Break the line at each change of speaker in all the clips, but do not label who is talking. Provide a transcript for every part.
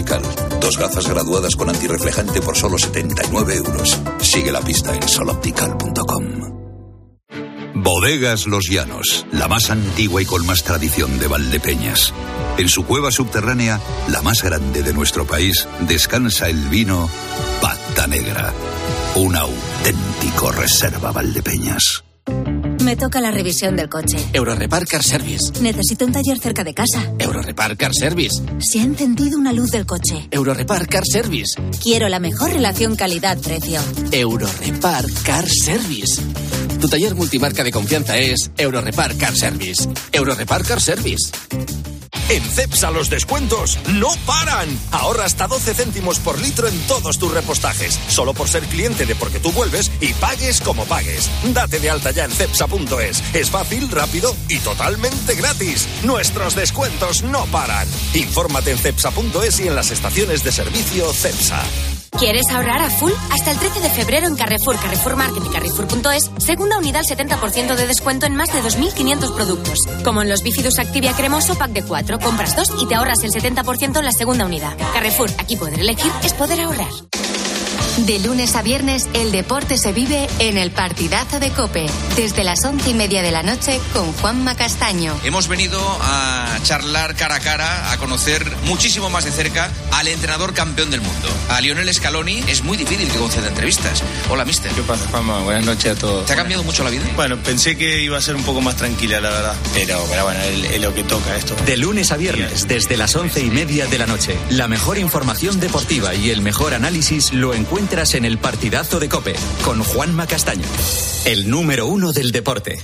Optical. 2 gafas graduadas con antirreflejante por solo 79 euros. Sigue la pista en soloptical.com. Bodegas Los Llanos, la más antigua y con más tradición de Valdepeñas. En su cueva subterránea, la más grande de nuestro país, descansa el vino Pata Negra. Un auténtico reserva Valdepeñas.
Me toca la revisión del coche.
Eurorepar Car Service.
Necesito un taller cerca de casa.
Eurorepar Car Service.
Se ha encendido una luz del coche.
Eurorepar Car Service.
Quiero la mejor relación calidad-precio.
Eurorepar Car Service. Tu taller multimarca de confianza es Eurorepar Car Service. Eurorepar Car Service.
En Cepsa los descuentos no paran. Ahorra hasta 12 céntimos por litro en todos tus repostajes. Solo por ser cliente de Porque Tú Vuelves y pagues como pagues. Date de alta ya en cepsa.es. Es fácil, rápido y totalmente gratis. Nuestros descuentos no paran. Infórmate en cepsa.es y en las estaciones de servicio Cepsa.
¿Quieres ahorrar a full? Hasta el 13 de febrero en Carrefour, Carrefour Market y Carrefour.es, segunda unidad al 70% de descuento en más de 2.500 productos. Como en los Bifidus Activia Cremoso Pack de 4, compras 2 y te ahorras el 70% en la segunda unidad. Carrefour, aquí poder elegir es poder ahorrar.
De lunes a viernes, el deporte se vive en el partidazo de COPE. Desde las 11:30 de la noche con Juanma Castaño.
Hemos venido a charlar cara a cara, a conocer muchísimo más de cerca al entrenador campeón del mundo. A Lionel Scaloni es muy difícil que conceda entrevistas. Hola, mister.
¿Qué pasa, Juanma? Buenas noches a todos.
¿Te ha cambiado mucho la vida?
Bueno, pensé que iba a ser un poco más tranquila, la verdad. Pero bueno, es lo que toca esto.
De lunes a viernes, desde las 11:30 de la noche. La mejor información deportiva y el mejor análisis lo encuentras en el partidazo de COPE, con Juanma Castaño, el número 1 del deporte.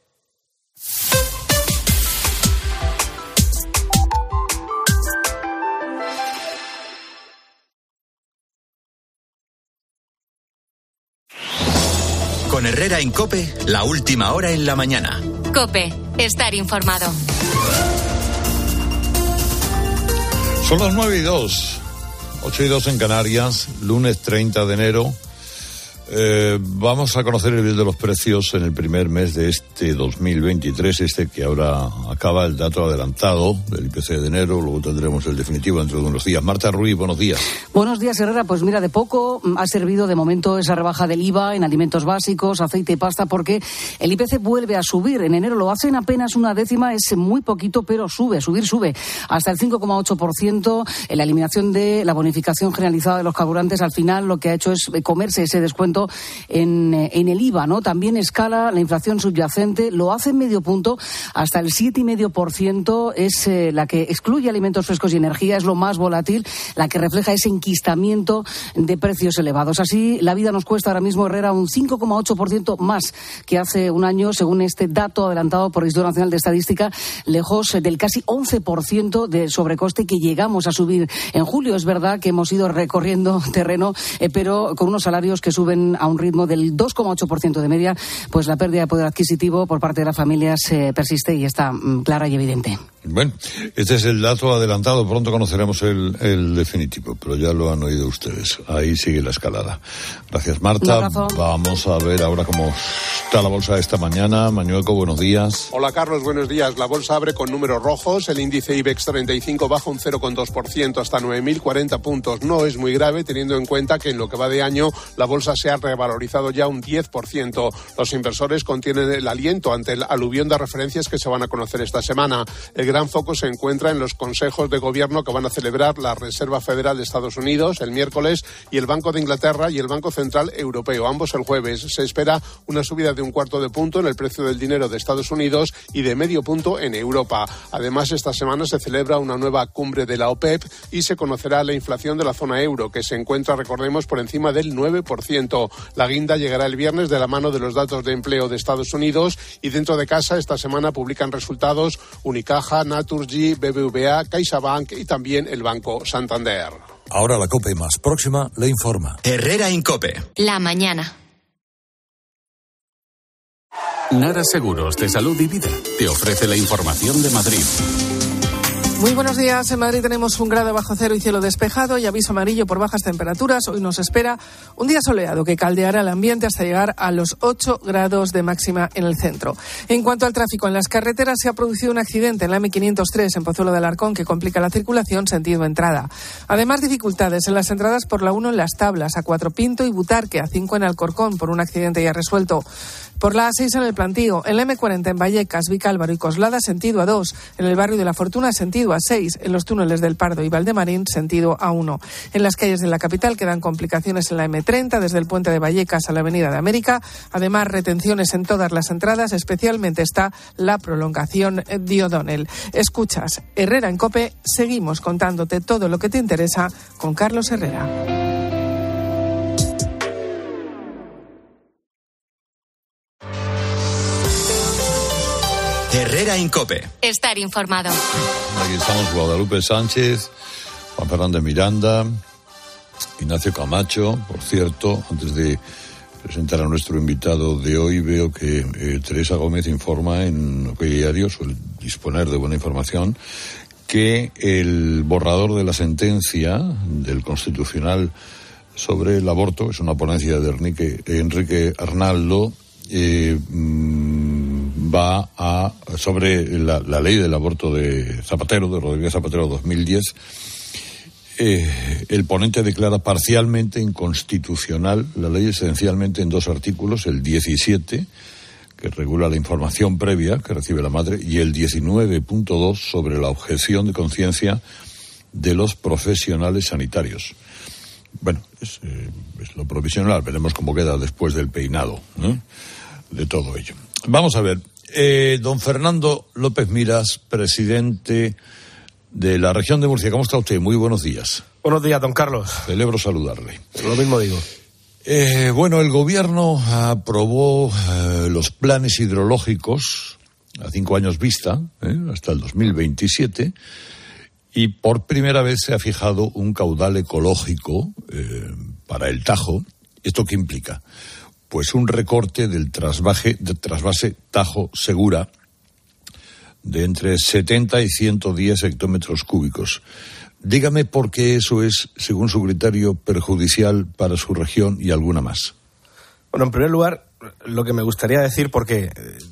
Con Herrera en COPE, la última hora en la mañana.
COPE, estar informado.
Son las 9:02. 8:02 en Canarias, lunes 30 de enero. Vamos a conocer el nivel de los precios en el primer mes de este 2023, que ahora acaba el dato adelantado del IPC de enero, luego tendremos el definitivo dentro de unos días. Marta Ruiz, buenos días.
Buenos días, Herrera. Pues mira, de poco ha servido de momento esa rebaja del IVA en alimentos básicos, aceite y pasta, porque el IPC vuelve a subir. En enero lo hacen apenas una décima, es muy poquito, pero sube hasta el 5,8%. La eliminación de la bonificación generalizada de los carburantes, al final lo que ha hecho es comerse ese descuento en el IVA, ¿no? También escala la inflación subyacente, lo hace en medio punto, hasta el 7,5%, es la que excluye alimentos frescos y energía, es lo más volátil, la que refleja ese enquistamiento de precios elevados. Así, la vida nos cuesta ahora mismo, Herrera, un 5,8% más que hace un año, según este dato adelantado por el Instituto Nacional de Estadística, lejos del casi 11% de sobrecoste que llegamos a subir en julio. Es verdad que hemos ido recorriendo terreno, pero con unos salarios que suben a un ritmo del 2,8% de media, pues la pérdida de poder adquisitivo por parte de las familias persiste y está clara y evidente.
Bueno, este es el dato adelantado, pronto conoceremos el definitivo, pero ya lo han oído ustedes. Ahí sigue la escalada. Gracias, Marta. Vamos a ver ahora cómo está la bolsa esta mañana. Mañueco, buenos días.
Hola, Carlos, buenos días. La bolsa abre con números rojos. El índice IBEX 35 baja un 0,2% hasta 9.040 puntos. No es muy grave, teniendo en cuenta que en lo que va de año la bolsa se ha revalorizado ya un 10%. Los inversores contienen el aliento ante el aluvión de referencias que se van a conocer esta semana. El gran foco se encuentra en los consejos de gobierno que van a celebrar la Reserva Federal de Estados Unidos el miércoles y el Banco de Inglaterra y el Banco Central Europeo, ambos el jueves. Se espera una subida de 0,25 punto en el precio del dinero de Estados Unidos y de 0,5 punto en Europa. Además, esta semana se celebra una nueva cumbre de la OPEP y se conocerá la inflación de la zona euro, que se encuentra, recordemos, por encima del 9%. La guinda llegará el viernes de la mano de los datos de empleo de Estados Unidos y dentro de casa esta semana publican resultados Unicaja, Naturgy, BBVA, CaixaBank y también el Banco Santander.
Ahora la COPE más próxima le informa.
Herrera en COPE.
La mañana.
Nara Seguros de Salud y Vida te ofrece la información de Madrid. Muy buenos días. En Madrid tenemos 1 grado bajo cero y cielo despejado y aviso amarillo por bajas temperaturas. Hoy nos espera un día soleado que caldeará el ambiente hasta llegar a los 8 grados de máxima en el centro. En cuanto al tráfico en las carreteras, se ha producido un accidente en la M503 en Pozuelo de Alarcón que complica la circulación sentido entrada. Además, dificultades en las entradas por la 1 en Las Tablas, A4 Pinto y Butarque, A5 en Alcorcón por un accidente ya resuelto. Por la A6 en el Plantío, en la M40 en Vallecas, Vicálvaro y Coslada, sentido A2. En el barrio de La Fortuna, sentido A6. En los túneles del Pardo y Valdemarín, sentido A1. En las calles de la capital quedan complicaciones en la M30, desde el puente de Vallecas a la Avenida de América. Además, retenciones en todas las entradas, especialmente está la prolongación de O'Donnell. Escuchas Herrera en COPE, seguimos contándote todo lo que te interesa con Carlos Herrera.
Herrera en COPE.
Estar informado.
Aquí estamos Guadalupe Sánchez, Juan Fernández Miranda, Ignacio Camacho. Por cierto, antes de presentar a nuestro invitado de hoy, veo que Teresa Gómez informa en OK Diario, suele disponer de buena información, que el borrador de la sentencia del Constitucional sobre el aborto, es una ponencia de Enrique Arnaldo, va a sobre la ley del aborto de Zapatero, de Rodríguez Zapatero 2010. El ponente declara parcialmente inconstitucional la ley, esencialmente en 2 artículos, el 17, que regula la información previa que recibe la madre, y el 19.2 sobre la objeción de conciencia de los profesionales sanitarios. Bueno, es lo provisional, veremos cómo queda después del peinado, ¿no?, de todo ello. Vamos a ver, don Fernando López Miras, presidente de la región de Murcia. ¿Cómo está usted? Muy buenos días.
Buenos días, don Carlos.
Celebro saludarle.
Lo mismo digo.
Bueno, el gobierno aprobó los planes hidrológicos a 5 años vista, hasta el 2027, y por primera vez se ha fijado un caudal ecológico para el Tajo. ¿Esto qué implica? Pues un recorte del trasvase Tajo Segura de entre 70 y 110 hectómetros cúbicos. Dígame por qué eso es, según su criterio, perjudicial para su región y alguna más.
Bueno, en primer lugar, lo que me gustaría decir, porque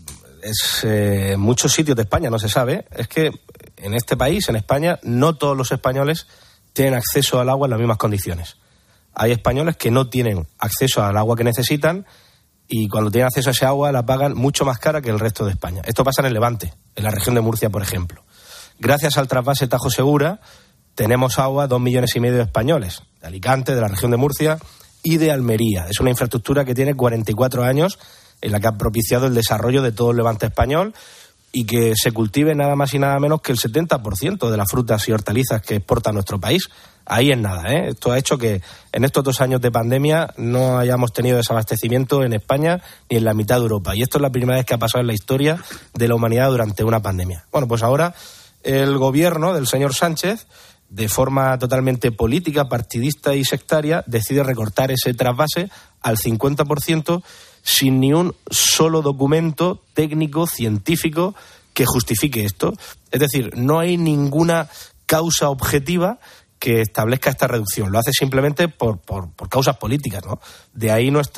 en muchos sitios de España no se sabe, es que en este país, en España, no todos los españoles tienen acceso al agua en las mismas condiciones. Hay españoles que no tienen acceso al agua que necesitan y cuando tienen acceso a ese agua la pagan mucho más cara que el resto de España. Esto pasa en el Levante, en la región de Murcia, por ejemplo. Gracias al trasvase Tajo Segura tenemos agua 2,5 millones de españoles, de Alicante, de la región de Murcia y de Almería. Es una infraestructura que tiene 44 años en la que ha propiciado el desarrollo de todo el Levante español y que se cultive nada más y nada menos que el 70% de las frutas y hortalizas que exporta nuestro país. Ahí es nada, ¿eh? Esto ha hecho que en estos 2 años de pandemia no hayamos tenido desabastecimiento en España ni en la mitad de Europa. Y esto es la primera vez que ha pasado en la historia de la humanidad durante una pandemia. Bueno, pues ahora el gobierno del señor Sánchez, de forma totalmente política, partidista y sectaria, decide recortar ese trasvase al 50% sin ni un solo documento técnico, científico, que justifique esto. Es decir, no hay ninguna causa objetiva que establezca esta reducción. Lo hace simplemente por causas políticas, ¿no? De ahí no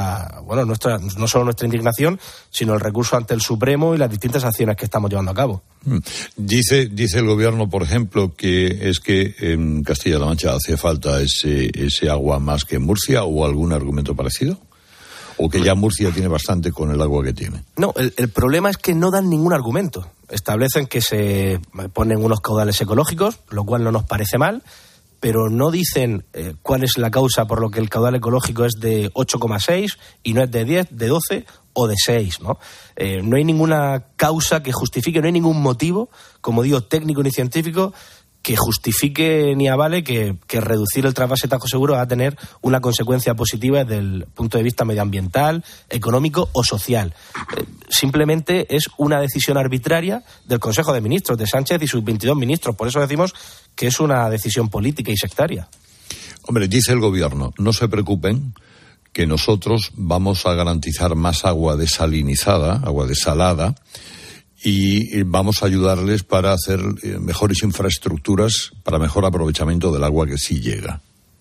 solo nuestra indignación, sino el recurso ante el Supremo y las distintas acciones que estamos llevando a cabo.
Dice el gobierno, por ejemplo, que es que en Castilla-La Mancha hace falta ese agua más que en Murcia, ¿o algún argumento parecido? ¿O que ya Murcia tiene bastante con el agua que tiene?
No, el problema es que no dan ningún argumento. Establecen que se ponen unos caudales ecológicos, lo cual no nos parece mal, pero no dicen cuál es la causa por lo que el caudal ecológico es de 8,6 y no es de 10, de 12 o de 6, ¿no? No hay ninguna causa que justifique, no hay ningún motivo, como digo, técnico ni científico, que justifique ni avale que reducir el trasvase Tajo Seguro va a tener una consecuencia positiva desde el punto de vista medioambiental, económico o social. Simplemente es una decisión arbitraria del Consejo de Ministros, de Sánchez y sus 22 ministros. Por eso decimos que es una decisión política y sectaria.
Hombre, dice el gobierno, no se preocupen, que nosotros vamos a garantizar más agua desalinizada, agua desalada, y vamos a ayudarles para hacer mejores infraestructuras para mejor aprovechamiento del agua que sí llega.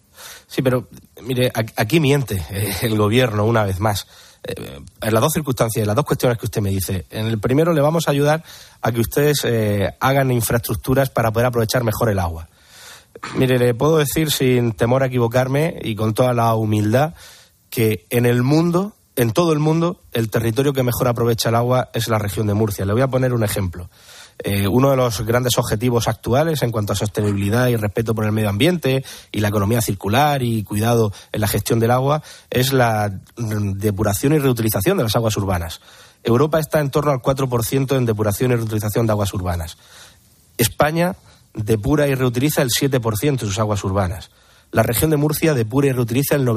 Sí, pero mire, aquí miente el gobierno una vez más. En las dos circunstancias, en las dos cuestiones que usted me dice. En el primero, le vamos a ayudar a que ustedes hagan infraestructuras para poder aprovechar mejor el agua. Mire, le puedo decir sin temor a equivocarme y con toda la humildad que en el mundo, en todo el mundo, el territorio que mejor aprovecha el agua es la región de Murcia. Le voy a poner un ejemplo. Uno de los grandes objetivos actuales en cuanto a sostenibilidad y respeto por el medio ambiente y la economía circular y cuidado en la gestión del agua es la depuración y reutilización de las aguas urbanas. Europa está en torno al 4% en depuración y reutilización de aguas urbanas. España depura y reutiliza el 7% de sus aguas urbanas. La región de Murcia depura y reutiliza el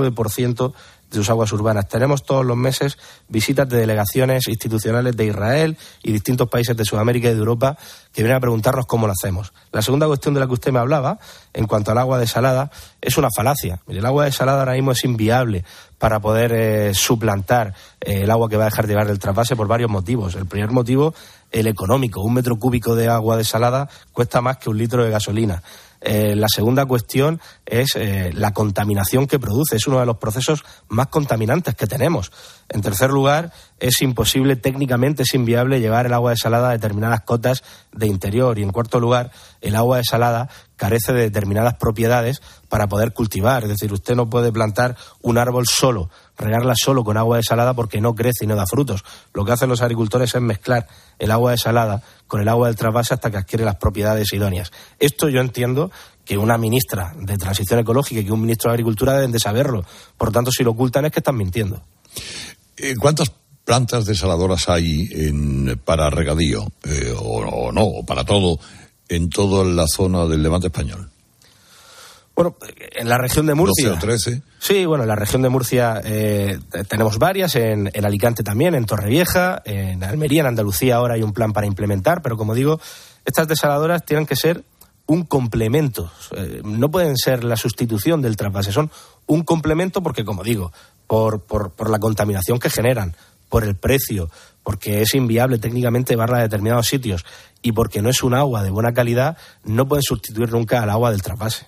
99% de sus aguas urbanas. Tenemos todos los meses visitas de delegaciones institucionales de Israel y distintos países de Sudamérica y de Europa que vienen a preguntarnos cómo lo hacemos. La segunda cuestión de la que usted me hablaba, en cuanto al agua desalada, es una falacia. Mire, el agua desalada ahora mismo es inviable para poder suplantar el agua que va a dejar de llevar del trasvase por varios motivos. El primer motivo, el económico. 1 metro cúbico de agua desalada cuesta más que 1 litro de gasolina. La segunda cuestión es la contaminación que produce. Es uno de los procesos más contaminantes que tenemos. En tercer lugar, es imposible, técnicamente es inviable llevar el agua desalada a determinadas cotas de interior. Y en cuarto lugar, el agua desalada carece de determinadas propiedades para poder cultivar. Es decir, usted no puede plantar un árbol solo, regarla solo con agua desalada porque no crece y no da frutos. Lo que hacen los agricultores es mezclar el agua desalada con el agua del trasvase hasta que adquiere las propiedades idóneas. Esto yo entiendo que una ministra de Transición Ecológica y que un ministro de Agricultura deben de saberlo. Por lo tanto, si lo ocultan es que están mintiendo.
¿Cuántas plantas desaladoras hay para regadío o para todo en toda la zona del Levante español?
Bueno, en la región de Murcia.
12 o 13.
Sí, bueno, en la región de Murcia tenemos varias, en Alicante también, en Torrevieja, en Almería, en Andalucía ahora hay un plan para implementar, pero como digo, estas desaladoras tienen que ser un complemento, no pueden ser la sustitución del trasvase, son un complemento porque, como digo, por la contaminación que generan, por el precio, porque es inviable técnicamente llevarla a determinados sitios y porque no es un agua de buena calidad, no pueden sustituir nunca al agua del trasvase.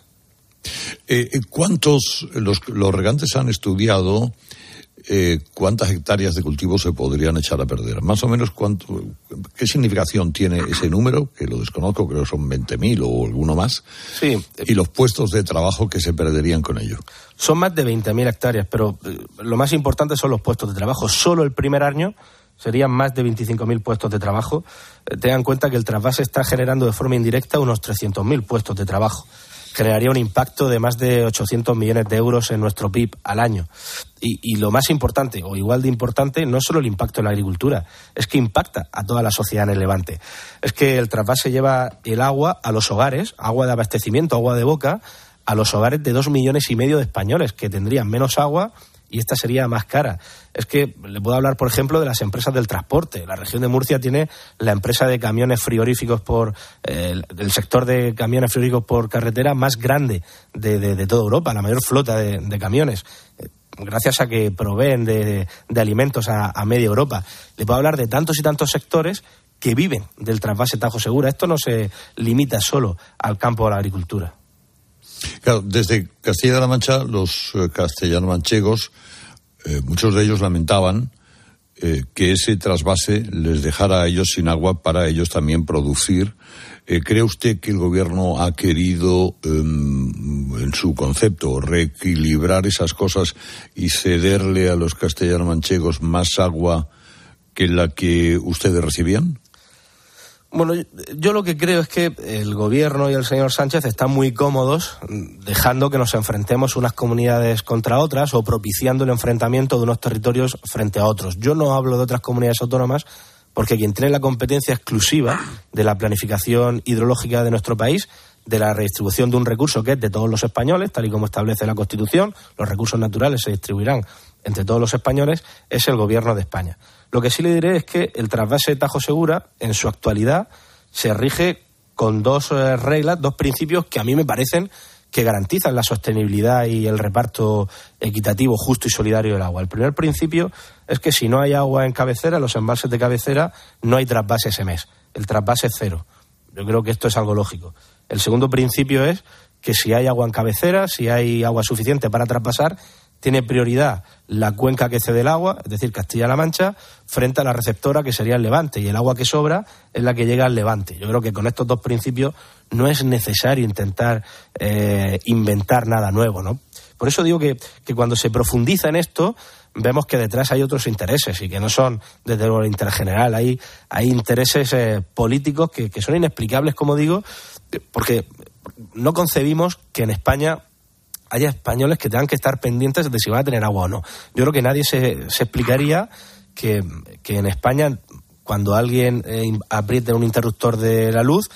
¿Cuántos los regantes han estudiado cuántas hectáreas de cultivo se podrían echar a perder? Más o menos, ¿qué significación tiene ese número? Que lo desconozco, creo que son 20.000 o alguno más.
Sí.
Y los puestos de trabajo que se perderían con ello.
Son más de 20.000 hectáreas, pero lo más importante son los puestos de trabajo. Solo el primer año serían más de 25.000 puestos de trabajo. Tengan en cuenta que el trasvase está generando de forma indirecta unos 300.000 puestos de trabajo. Generaría un impacto de más de 800 millones de euros en nuestro PIB al año. Y lo más importante, o igual de importante, no es solo el impacto en la agricultura, es que impacta a toda la sociedad en el Levante. Es que el trasvase lleva el agua a los hogares, agua de abastecimiento, agua de boca, a los hogares de 2,5 millones de españoles que tendrían menos agua y esta sería más cara. Es que le puedo hablar, por ejemplo, de las empresas del transporte. La región de Murcia tiene la empresa de camiones frigoríficos el sector de camiones frigoríficos por carretera más grande de toda Europa, la mayor flota de camiones, gracias a que proveen de alimentos a media Europa. Le puedo hablar de tantos y tantos sectores que viven del trasvase Tajo Segura. Esto no se limita solo al campo de la agricultura.
Claro, desde Castilla-La Mancha, los castellano-manchegos, muchos de ellos lamentaban que ese trasvase les dejara a ellos sin agua para ellos también producir. ¿Cree usted que el gobierno ha querido, en su concepto, reequilibrar esas cosas y cederle a los castellano-manchegos más agua que la que ustedes recibían?
Bueno, yo lo que creo es que el gobierno y el señor Sánchez están muy cómodos dejando que nos enfrentemos unas comunidades contra otras o propiciando el enfrentamiento de unos territorios frente a otros. Yo no hablo de otras comunidades autónomas porque quien tiene la competencia exclusiva de la planificación hidrológica de nuestro país, de la redistribución de un recurso que es de todos los españoles, tal y como establece la Constitución, los recursos naturales se distribuirán entre todos los españoles, es el gobierno de España. Lo que sí le diré es que el trasvase Tajo Segura, en su actualidad, se rige con dos reglas, dos principios que a mí me parecen que garantizan la sostenibilidad y el reparto equitativo, justo y solidario del agua. El primer principio es que si no hay agua en cabecera, los embalses de cabecera, no hay trasvase ese mes. El trasvase es cero. Yo creo que esto es algo lógico. El segundo principio es que si hay agua en cabecera, si hay agua suficiente para trasvasar, tiene prioridad la cuenca que cede el agua, es decir, Castilla-La Mancha, frente a la receptora, que sería el Levante, y el agua que sobra es la que llega al Levante. Yo creo que con estos dos principios no es necesario intentar inventar nada nuevo, ¿no? Por eso digo que cuando se profundiza en esto, vemos que detrás hay otros intereses y que no son, desde luego, el interés general. Hay intereses políticos que son inexplicables, como digo, porque no concebimos que en España haya españoles que tengan que estar pendientes de si van a tener agua o no. Yo creo que nadie se explicaría que en España, cuando alguien apriete un interruptor de la luz,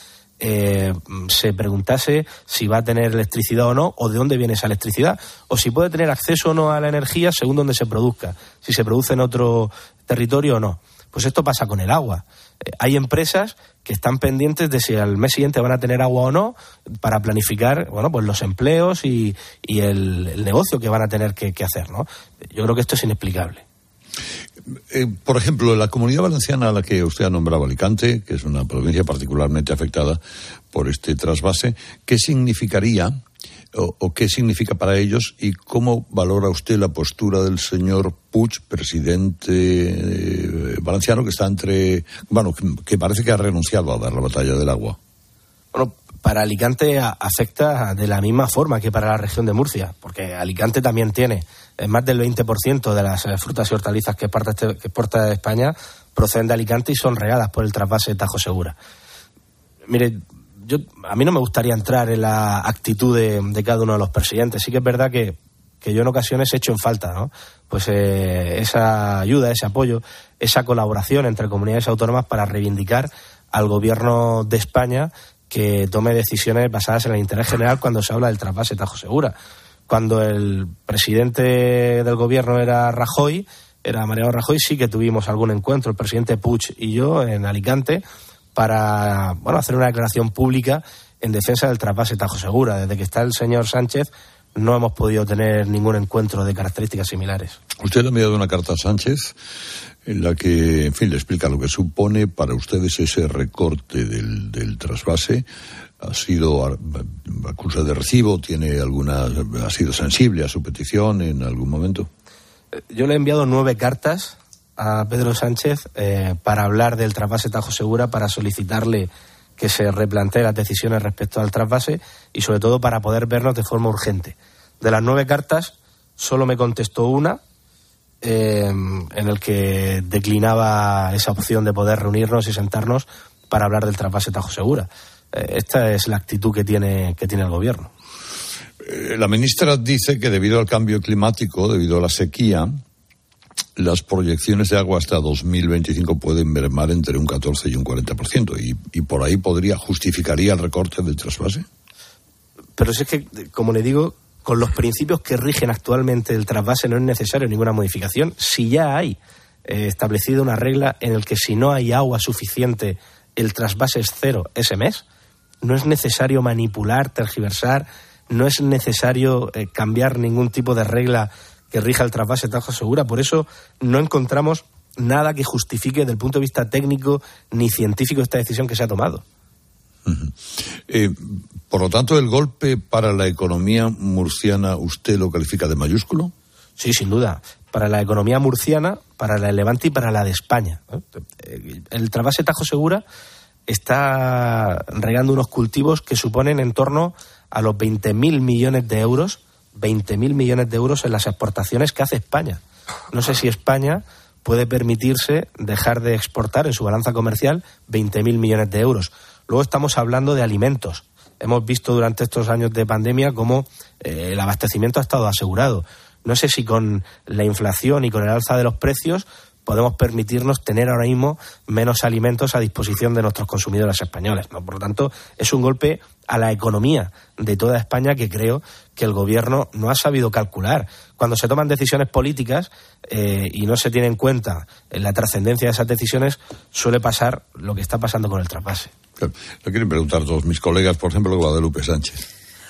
se preguntase si va a tener electricidad o no, o de dónde viene esa electricidad, o si puede tener acceso o no a la energía según donde se produzca, si se produce en otro territorio o no. Pues esto pasa con el agua. Hay empresas que están pendientes de si al mes siguiente van a tener agua o no, para planificar, bueno, pues los empleos y el negocio que van a tener que hacer, ¿no? Yo creo que esto es inexplicable.
Por ejemplo, la Comunidad Valenciana a la que usted ha nombrado, Alicante, que es una provincia particularmente afectada por este trasvase, ¿qué significaría o qué significa para ellos y cómo valora usted la postura del señor Puig, presidente valenciano, que está que parece que ha renunciado a dar la batalla del agua?
Bueno, para Alicante afecta de la misma forma que para la región de Murcia, porque Alicante también tiene más del 20% de las frutas y hortalizas que exporta de España proceden de Alicante y son regadas por el trasvase de Tajo Segura. Mire, a mí no me gustaría entrar en la actitud de cada uno de los presidentes. Sí que es verdad que yo en ocasiones echo en falta, ¿no? Pues esa ayuda, ese apoyo, esa colaboración entre comunidades autónomas para reivindicar al gobierno de España que tome decisiones basadas en el interés general cuando se habla del trasvase Tajo Segura. Cuando el presidente del gobierno era Mariano Rajoy, sí que tuvimos algún encuentro, el presidente Puig y yo, en Alicante, para hacer una declaración pública en defensa del trasvase Tajo Segura. Desde que está el señor Sánchez no hemos podido tener ningún encuentro de características similares.
Usted le ha enviado una carta a Sánchez en la que, en fin, le explica lo que supone para ustedes ese recorte del trasvase. Ha sido acusa de recibo, ha sido sensible a su petición en algún momento.
Yo le he enviado 9 cartas a Pedro Sánchez para hablar del trasvase Tajo Segura, para solicitarle que se replantee las decisiones respecto al trasvase y sobre todo para poder vernos de forma urgente. De las 9 cartas, solo me contestó una, en el que declinaba esa opción de poder reunirnos y sentarnos para hablar del trasvase Tajo Segura. Esta es la actitud que tiene el gobierno.
La ministra dice que debido al cambio climático, debido a la sequía, las proyecciones de agua hasta 2025 pueden mermar entre un 14 y un 40%, y por ahí justificaría el recorte del trasvase.
Pero si es que, como le digo, con los principios que rigen actualmente el trasvase no es necesario ninguna modificación. Si ya hay establecido una regla en el que si no hay agua suficiente el trasvase es cero ese mes, no es necesario manipular, tergiversar, no es necesario cambiar ningún tipo de regla que rija el trasvase Tajo Segura. Por eso no encontramos nada que justifique desde el punto de vista técnico ni científico esta decisión que se ha tomado.
Por lo tanto, ¿el golpe para la economía murciana usted lo califica de mayúsculo?
Sí, sin duda. Para la economía murciana, para la de Levante y para la de España. El trasvase Tajo Segura está regando unos cultivos que suponen en torno a los 20.000 millones de euros, 20.000 millones de euros en las exportaciones que hace España. No sé si España puede permitirse dejar de exportar en su balanza comercial 20.000 millones de euros. Luego estamos hablando de alimentos. Hemos visto durante estos años de pandemia cómo el abastecimiento ha estado asegurado. No sé si con la inflación y con el alza de los precios podemos permitirnos tener ahora mismo menos alimentos a disposición de nuestros consumidores españoles, ¿no? Por lo tanto, es un golpe a la economía de toda España que creo que el gobierno no ha sabido calcular. Cuando se toman decisiones políticas y no se tiene en cuenta la trascendencia de esas decisiones, suele pasar lo que está pasando con el trasvase.
Le quieren preguntar todos mis colegas, por ejemplo, Guadalupe Sánchez.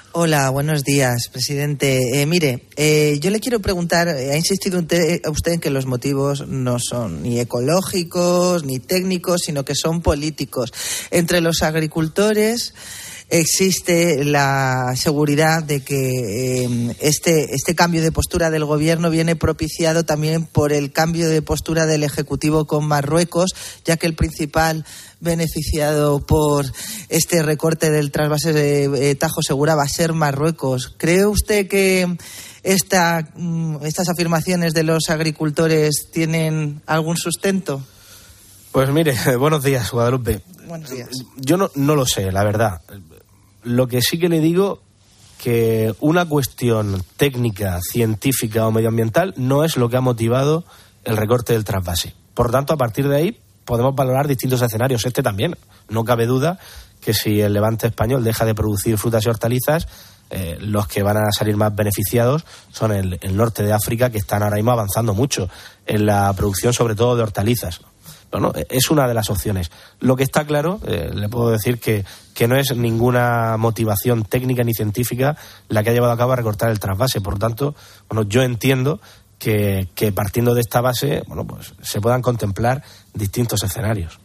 Hola, buenos días, presidente. Yo le quiero preguntar, ha insistido usted en que los motivos no son ni ecológicos ni técnicos, sino que son políticos. Entre los agricultores existe la seguridad de que este cambio de postura del gobierno viene propiciado también por el cambio de postura del Ejecutivo con Marruecos, ya que el principal beneficiado por este recorte del trasvase de Tajo Segura va a ser Marruecos. ¿Cree usted que estas afirmaciones de los agricultores tienen algún sustento?
Pues mire, buenos días, Guadalupe.
Buenos días.
Yo no lo sé, la verdad. Lo que sí que le digo, que una cuestión técnica, científica o medioambiental no es lo que ha motivado el recorte del trasvase. Por tanto, a partir de ahí podemos valorar distintos escenarios. Este también. No cabe duda que si el levante español deja de producir frutas y hortalizas, los que van a salir más beneficiados son el norte de África, que están ahora mismo avanzando mucho en la producción, sobre todo de hortalizas. Bueno, es una de las opciones. Lo que está claro, le puedo decir que no es ninguna motivación técnica ni científica la que ha llevado a cabo a recortar el trasvase. Por tanto, yo entiendo que partiendo de esta base, pues se puedan contemplar distintos escenarios.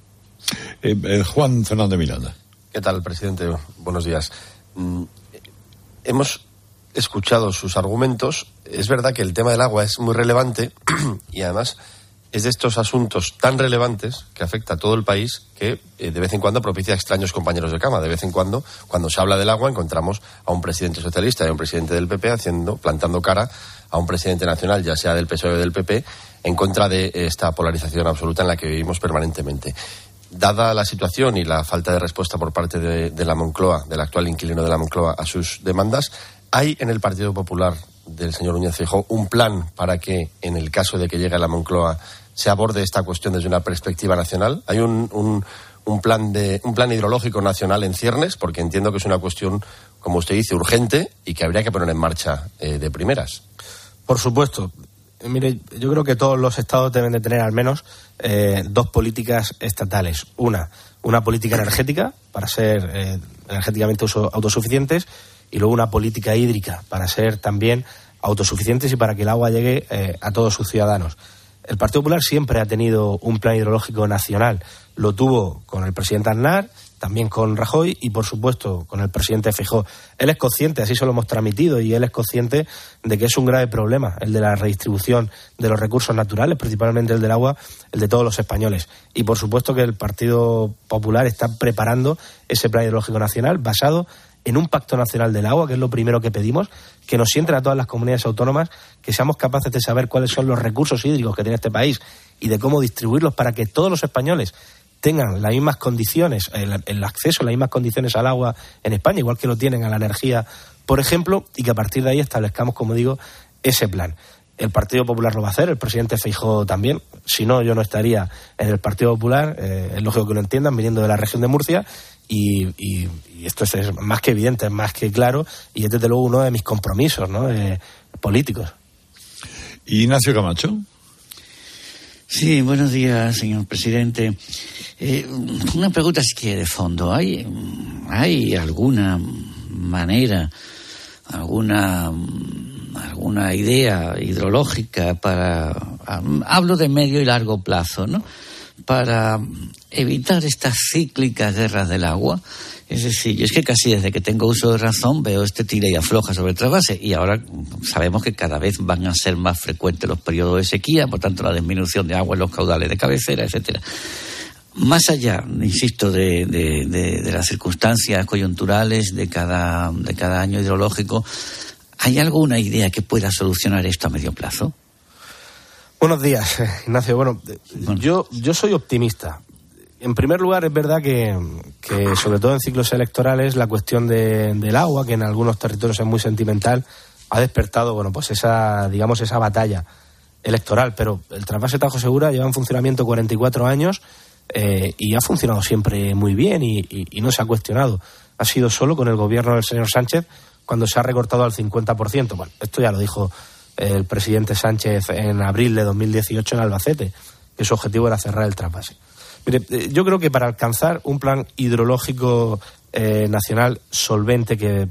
Juan Fernández Miranda.
¿Qué tal, presidente? Buenos días. Hemos escuchado sus argumentos. Es verdad que el tema del agua es muy relevante y además es de estos asuntos tan relevantes que afecta a todo el país que de vez en cuando propicia extraños compañeros de cama. De vez en cuando se habla del agua, encontramos a un presidente socialista y a un presidente del PP plantando cara a un presidente nacional, ya sea del PSOE o del PP, en contra de esta polarización absoluta en la que vivimos permanentemente. Dada la situación y la falta de respuesta por parte de la Moncloa, del actual inquilino de la Moncloa, a sus demandas, ¿hay en el Partido Popular del señor Núñez Feijóo un plan para que, en el caso de que llegue a la Moncloa, se aborde esta cuestión desde una perspectiva nacional? ¿Hay un plan hidrológico nacional en ciernes? Porque entiendo que es una cuestión, como usted dice, urgente y que habría que poner en marcha de primeras.
Por supuesto. Mire, yo creo que todos los estados deben de tener al menos dos políticas estatales. Una política energética para ser energéticamente autosuficientes, y luego una política hídrica para ser también autosuficientes y para que el agua llegue a todos sus ciudadanos. El Partido Popular siempre ha tenido un plan hidrológico nacional. Lo tuvo con el presidente Aznar, también con Rajoy y, por supuesto, con el presidente Feijóo. Él es consciente, así se lo hemos transmitido, y él es consciente de que es un grave problema el de la redistribución de los recursos naturales, principalmente el del agua, el de todos los españoles. Y, por supuesto, que el Partido Popular está preparando ese plan hidrológico nacional basado en un pacto nacional del agua, que es lo primero que pedimos, que nos sienten a todas las comunidades autónomas, que seamos capaces de saber cuáles son los recursos hídricos que tiene este país y de cómo distribuirlos para que todos los españoles tengan las mismas condiciones, el acceso a las mismas condiciones al agua en España, igual que lo tienen a la energía, por ejemplo, y que a partir de ahí establezcamos, como digo, ese plan. El Partido Popular lo va a hacer, el presidente Feijóo también. Si no, yo no estaría en el Partido Popular, es lógico que lo entiendan, viniendo de la región de Murcia, y esto es más que evidente, es más que claro, y es desde luego uno de mis compromisos, ¿no?, políticos.
Ignacio Camacho.
Sí, buenos días, señor presidente. Una pregunta si quiere de fondo. ¿Hay alguna manera, alguna idea hidrológica hablo de medio y largo plazo, ¿no?, para evitar estas cíclicas guerras del agua? Es decir, yo es que casi desde que tengo uso de razón veo este tira y afloja sobre el trasvase, y ahora sabemos que cada vez van a ser más frecuentes los periodos de sequía, por tanto la disminución de agua en los caudales de cabecera, etcétera. Más allá, insisto, de las circunstancias coyunturales de cada año hidrológico, ¿hay alguna idea que pueda solucionar esto a medio plazo?
Buenos días, Ignacio. Bueno, yo soy optimista. En primer lugar, es verdad que sobre todo en ciclos electorales, la cuestión del agua, que en algunos territorios es muy sentimental, ha despertado, pues esa batalla electoral. Pero el trasvase Tajo Segura lleva en funcionamiento 44 años y ha funcionado siempre muy bien y no se ha cuestionado. Ha sido solo con el gobierno del señor Sánchez cuando se ha recortado al 50%. Bueno, esto ya lo dijo el presidente Sánchez en abril de 2018 en Albacete, que su objetivo era cerrar el trasvase. Mire, yo creo que para alcanzar un plan hidrológico nacional solvente que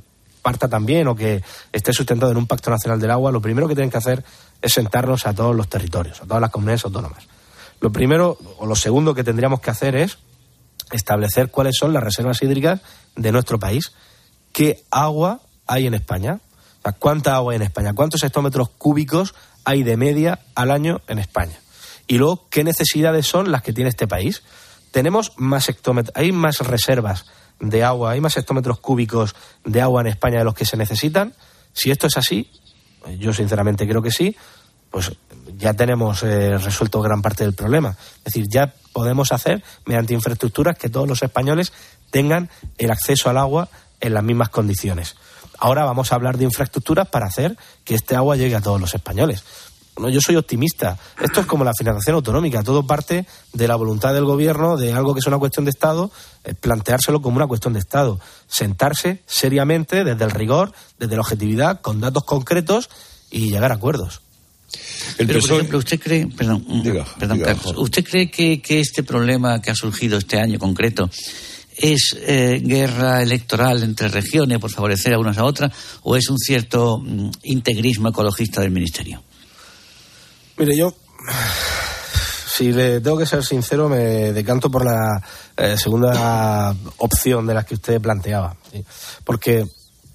parta también o que esté sustentado en un pacto nacional del agua, lo primero que tienen que hacer es sentarnos a todos los territorios, a todas las comunidades autónomas. Lo primero o lo segundo que tendríamos que hacer es establecer cuáles son las reservas hídricas de nuestro país. ¿Qué agua hay en España? O sea, ¿cuánta agua hay en España? ¿Cuántos hectómetros cúbicos hay de media al año en España? Y luego, ¿qué necesidades son las que tiene este país? Tenemos más hectómetros, hay más reservas de agua, hay más hectómetros cúbicos de agua en España de los que se necesitan. Si esto es así, yo sinceramente creo que sí, pues ya tenemos resuelto gran parte del problema. Es decir, ya podemos hacer, mediante infraestructuras, que todos los españoles tengan el acceso al agua en las mismas condiciones. Ahora vamos a hablar de infraestructuras para hacer que este agua llegue a todos los españoles. Bueno, yo soy optimista. Esto es como la financiación autonómica. Todo parte de la voluntad del gobierno, de algo que es una cuestión de Estado, planteárselo como una cuestión de Estado. Sentarse seriamente, desde el rigor, desde la objetividad, con datos concretos y llegar a acuerdos.
Pero, por ejemplo, ¿usted cree, perdón, Carlos, ¿usted cree que este problema que ha surgido este año concreto es guerra electoral entre regiones por favorecer a unas a otras, o es un cierto integrismo ecologista del Ministerio?
Mire, yo, si le tengo que ser sincero, me decanto por la segunda opción de las que usted planteaba, ¿sí? Porque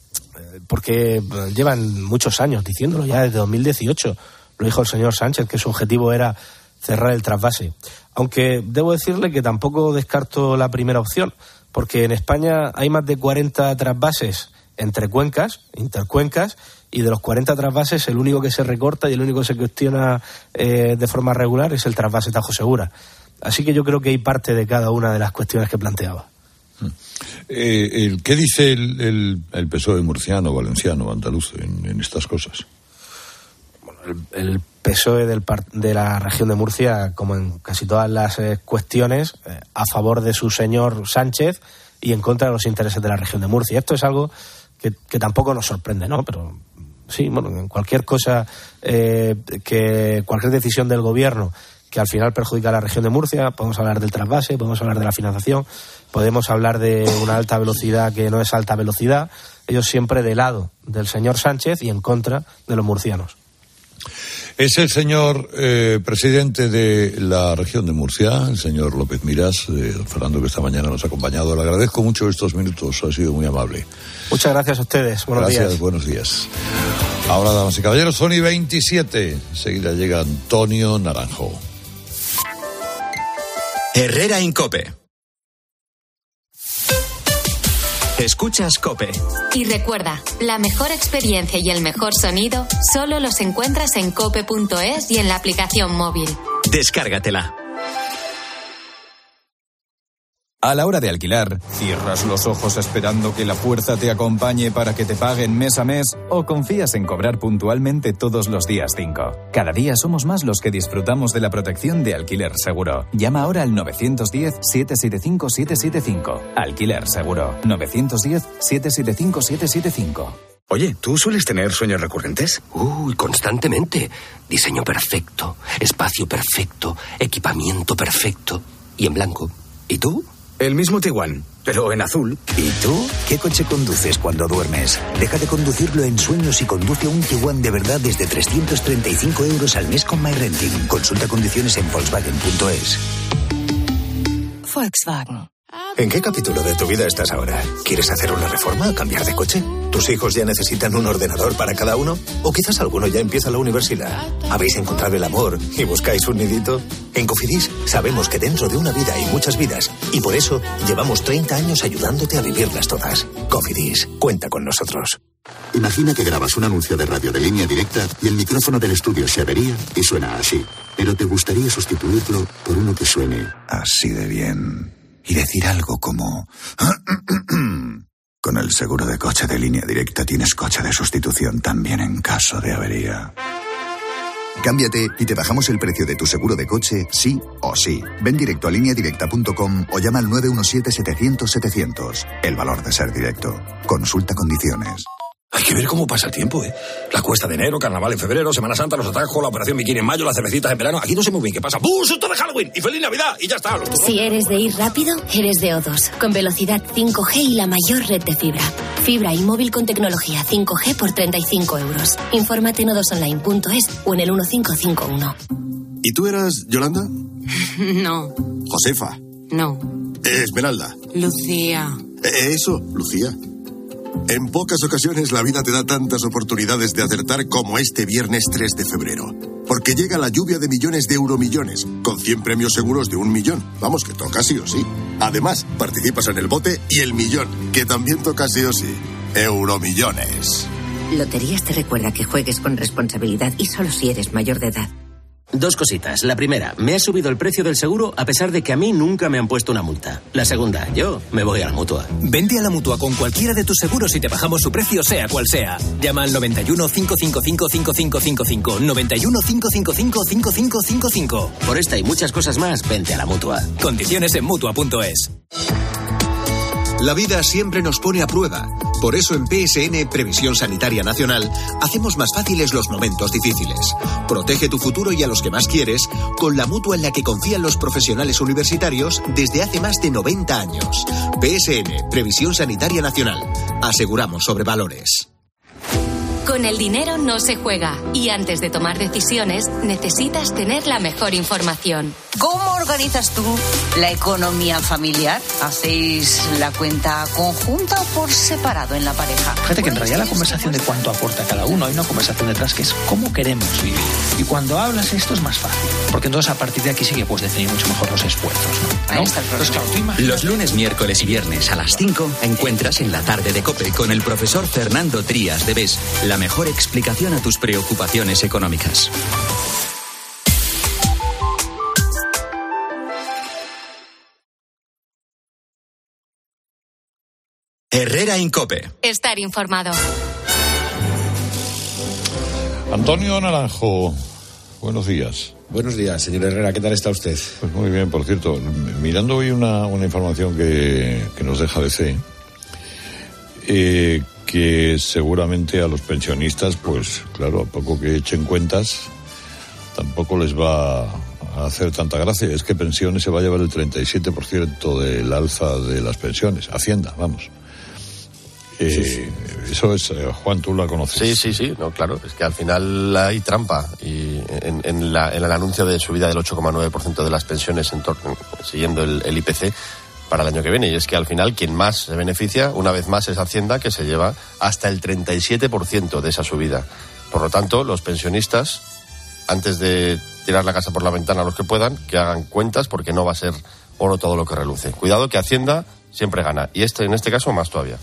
llevan muchos años diciéndolo, ya desde 2018. Lo dijo el señor Sánchez, que su objetivo era cerrar el trasvase. Aunque debo decirle que tampoco descarto la primera opción, porque en España hay más de 40 trasvases entre cuencas, intercuencas, y de los 40 trasvases el único que se recorta y el único que se cuestiona de forma regular es el trasvase Tajo Segura. Así que yo creo que hay parte de cada una de las cuestiones que planteaba.
¿Qué dice el PSOE murciano, valenciano, andaluz en estas cosas?
El PSOE de la región de Murcia, como en casi todas las cuestiones, a favor de su señor Sánchez y en contra de los intereses de la región de Murcia. Esto es algo que tampoco nos sorprende, ¿no? Pero sí, bueno, en cualquier cosa, cualquier decisión del gobierno que al final perjudica a la región de Murcia, podemos hablar del trasvase, podemos hablar de la financiación, podemos hablar de una alta velocidad que no es alta velocidad, ellos siempre del lado del señor Sánchez y en contra de los murcianos.
Es el señor presidente de la región de Murcia, el señor López Miras, Fernando, que esta mañana nos ha acompañado. Le agradezco mucho estos minutos, ha sido muy amable.
Muchas gracias a ustedes, buenos días.
Gracias, buenos días. Ahora, damas y caballeros, son y 27. Enseguida llega Antonio Naranjo.
Herrera Incope. Escuchas COPE.
Y recuerda, la mejor experiencia y el mejor sonido solo los encuentras en cope.es y en la aplicación móvil.
Descárgatela.
A la hora de alquilar, ¿cierras los ojos esperando que la fuerza te acompañe para que te paguen mes a mes o confías en cobrar puntualmente todos los días 5? Cada día somos más los que disfrutamos de la protección de Alquiler Seguro. Llama ahora al 910-775-775. Alquiler Seguro. 910-775-775.
Oye, ¿tú sueles tener sueños recurrentes? Constantemente. Diseño perfecto, espacio perfecto, equipamiento perfecto y en blanco. ¿Y tú? El mismo Tiguan, pero en azul.
¿Y tú? ¿Qué coche conduces cuando duermes? Deja de conducirlo en sueños y conduce un Tiguan de verdad desde 335 euros al mes con MyRenting. Consulta condiciones en Volkswagen.es.
Volkswagen.
¿En qué capítulo de tu vida estás ahora? ¿Quieres hacer una reforma o cambiar de coche? ¿Tus hijos ya necesitan un ordenador para cada uno? ¿O quizás alguno ya empieza la universidad? ¿Habéis encontrado el amor y buscáis un nidito? En Cofidis sabemos que dentro de una vida hay muchas vidas y por eso llevamos 30 años ayudándote a vivirlas todas. Cofidis, cuenta con nosotros.
Imagina que grabas un anuncio de radio de línea directa y el micrófono del estudio se avería y suena así. Pero te gustaría sustituirlo por uno que suene así de bien. Y decir algo como... Con el seguro de coche de línea directa tienes coche de sustitución también en caso de avería. Cámbiate y te bajamos el precio de tu seguro de coche, sí o sí. Ven directo a lineadirecta.com o llama al 917-700-700. El valor de ser directo. Consulta condiciones.
Hay que ver cómo pasa el tiempo, ¿eh? La cuesta de enero, carnaval en febrero, Semana Santa, los atajos, la operación bikini en mayo, las cervecitas en verano. Aquí no sé muy bien qué pasa. ¡Bum! ¡Susto de Halloween! ¡Y feliz Navidad! Y ya está.
Si eres de ir rápido, eres de O2. Con velocidad 5G y la mayor red de fibra. Fibra y móvil con tecnología 5G por 35 euros. Infórmate en odosonline.es o en el 1551.
¿Y tú eras Yolanda?
No.
Josefa.
No.
Esmeralda.
Lucía.
Eso, Lucía. En pocas ocasiones la vida te da tantas oportunidades de acertar como este viernes 3 de febrero. Porque llega la lluvia de millones de euromillones, con 100 premios seguros de 1 millón. Vamos, que toca sí o sí. Además, participas en el bote y el millón, que también toca sí o sí. Euromillones.
Loterías te recuerda que juegues con responsabilidad y solo si eres mayor de edad.
Dos cositas. La primera, me ha subido el precio del seguro a pesar de que a mí nunca me han puesto una multa. La segunda, yo me voy a la Mutua.
Vente a la Mutua con cualquiera de tus seguros y te bajamos su precio sea cual sea. Llama al 91 555 5555. 91 555 5555.
Por esta y muchas cosas más, vente a la Mutua.
Condiciones en Mutua.es.
La vida siempre nos pone a prueba. Por eso en PSN, Previsión Sanitaria Nacional, hacemos más fáciles los momentos difíciles. Protege tu futuro y a los que más quieres con la mutua en la que confían los profesionales universitarios desde hace más de 90 años. PSN, Previsión Sanitaria Nacional. Aseguramos sobre valores.
Con el dinero no se juega y antes de tomar decisiones necesitas tener la mejor información.
¿Cómo organizas tú la economía familiar? ¿Hacéis la cuenta conjunta o por separado en la pareja?
Fíjate que en realidad la conversación de cuánto aporta cada uno, hay una conversación detrás que es cómo queremos vivir. Y cuando hablas esto es más fácil, porque entonces a partir de aquí sí que puedes definir mucho mejor los esfuerzos, ¿no?
Ahí está el problema.
Los lunes, miércoles y viernes a las 5 encuentras en la tarde de COPE con el profesor Fernando Trías de BES la mejor explicación a tus preocupaciones económicas. Herrera Incope.
Estar informado.
Antonio Naranjo, buenos días.
Buenos días, señor Herrera, ¿qué tal está usted?
Pues muy bien, por cierto, mirando hoy una información que nos deja DC, que seguramente a los pensionistas, pues claro, a poco que echen cuentas, tampoco les va a hacer tanta gracia. Es que pensiones se va a llevar el 37% del alza de las pensiones, Hacienda, vamos. Sí. Eso es, Juan, tú la conoces.
Sí, no, claro, es que al final hay trampa y en el anuncio de subida del 8,9% de las pensiones siguiendo el IPC para el año que viene, y es que al final quien más se beneficia, una vez más, es Hacienda, que se lleva hasta el 37% de esa subida. Por lo tanto, los pensionistas, antes de tirar la casa por la ventana a los que puedan, que hagan cuentas, porque no va a ser oro todo lo que reluce. Cuidado, que Hacienda siempre gana, y en este caso más todavía.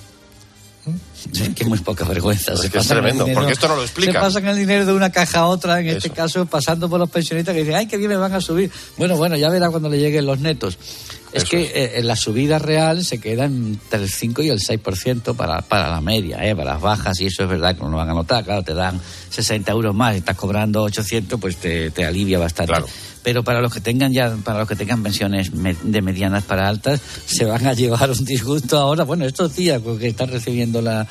Sí, que muy poca vergüenza.
Es que es tremendo, porque esto no lo explica.
Se pasan el dinero de una caja a otra, en este caso pasando por los pensionistas que dicen, ay, que bien me van a subir. Bueno, ya verá cuando le lleguen los netos. Es que la subida real se queda entre el 5 y el 6% para la media, para las bajas, y eso es verdad que no lo van a notar. Claro, te dan 60 euros más y estás cobrando 800, pues te alivia bastante. Claro. Pero para los que tengan pensiones de medianas para altas, se van a llevar un disgusto ahora, bueno, estos días, porque están recibiendo la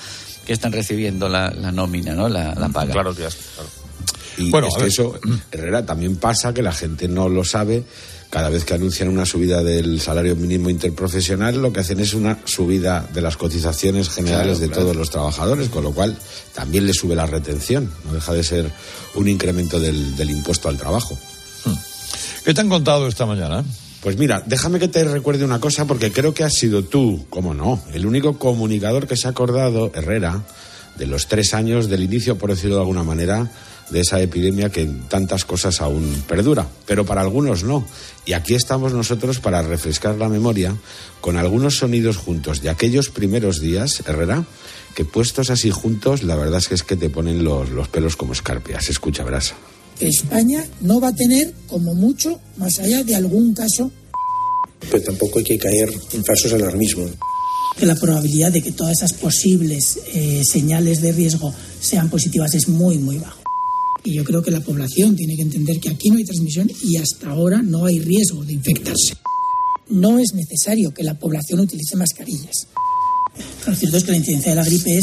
nómina, ¿no? La paga.
Claro, claro.
Y bueno, es que eso, Herrera, también pasa que la gente no lo sabe. Cada vez que anuncian una subida del salario mínimo interprofesional, lo que hacen es una subida de las cotizaciones generales de todos los trabajadores, con lo cual también le sube la retención. No deja de ser un incremento del impuesto al trabajo.
¿Qué te han contado esta mañana?
Pues mira, déjame que te recuerde una cosa, porque creo que has sido tú, cómo no, el único comunicador que se ha acordado, Herrera, de los 3 años del inicio, por decirlo de alguna manera, de esa epidemia que en tantas cosas aún perdura, pero para algunos no. Y aquí estamos nosotros para refrescar la memoria con algunos sonidos juntos de aquellos primeros días, Herrera, que puestos así juntos, la verdad es que te ponen los pelos como escarpias. Escucha, verás.
España no va a tener, como mucho, más allá de algún caso.
Pero tampoco hay que caer en falsos alarmismos.
Que la probabilidad de que todas esas posibles señales de riesgo sean positivas es muy, muy bajo. Y yo creo que la población tiene que entender que aquí no hay transmisión y hasta ahora no hay riesgo de infectarse. No es necesario que la población utilice mascarillas. Lo cierto es que la incidencia de la gripe es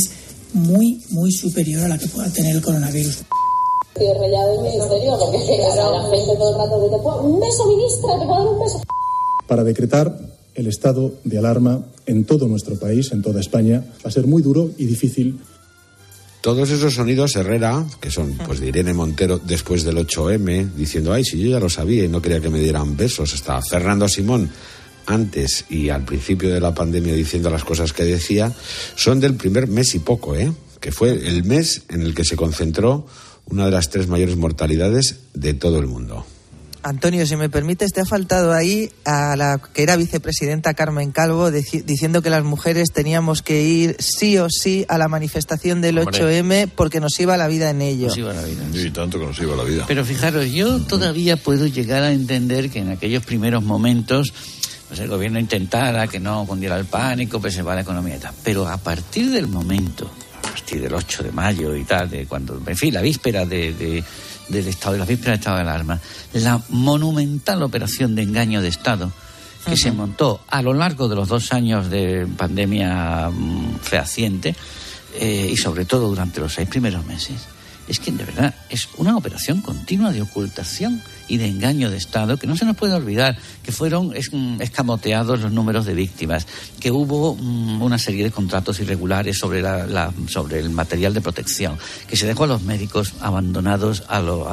muy, muy superior a la que pueda tener el coronavirus.
Cierre ya del ministerio, porque la gente todo el rato dice, un beso, ministra, te puedo dar un beso.
Para decretar el estado de alarma en todo nuestro país, en toda España, va a ser muy duro y difícil.
Todos esos sonidos, Herrera, que son pues de Irene Montero después del 8M, diciendo, ay, si yo ya lo sabía y no quería que me dieran besos, hasta Fernando Simón antes y al principio de la pandemia diciendo las cosas que decía, son del primer mes y poco, que fue el mes en el que se concentró una de las 3 mayores mortalidades de todo el mundo.
Antonio, si me permites, te ha faltado ahí a la que era vicepresidenta Carmen Calvo diciendo que las mujeres teníamos que ir sí o sí a la manifestación del 8M porque nos iba la vida en ello.
Nos iba la vida. Sí, tanto que nos iba la vida.
Pero fijaros, yo todavía puedo llegar a entender que en aquellos primeros momentos pues el gobierno intentara que no cundiera el pánico, preservar la economía y tal. Pero a partir del momento, a partir del 8 de mayo y tal, de cuando, en fin, la víspera del Estado, de la víspera del estado de alarma, la monumental operación de engaño de Estado que se montó a lo largo de los 2 años de pandemia fehaciente y sobre todo durante los 6 primeros meses, es que de verdad es una operación continua de ocultación y de engaño de Estado, que no se nos puede olvidar que fueron escamoteados los números de víctimas, que hubo una serie de contratos irregulares sobre sobre el material de protección, que se dejó a los médicos abandonados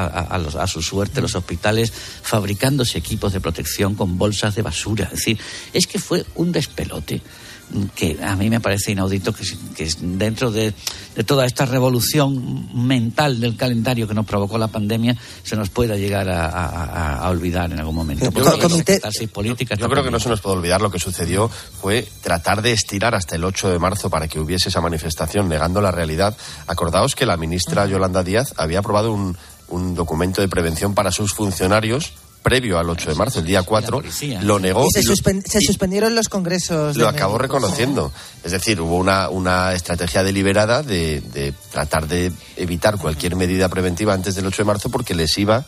a su suerte, los hospitales fabricándose equipos de protección con bolsas de basura. Es decir, es que fue un despelote que a mí me parece inaudito que dentro de toda esta revolución mental del calendario que nos provocó la pandemia se nos pueda llegar a olvidar en algún momento.
Yo creo que no se nos puede olvidar. Lo que sucedió fue tratar de estirar hasta el 8 de marzo para que hubiese esa manifestación, negando la realidad. Acordaos que la ministra Yolanda Díaz había aprobado un documento de prevención para sus funcionarios previo al 8 de marzo, el día 4, lo negó.
Y se suspendieron los congresos.
Lo acabó reconociendo. Es decir, hubo una estrategia deliberada de tratar de evitar cualquier medida preventiva antes del 8 de marzo porque les iba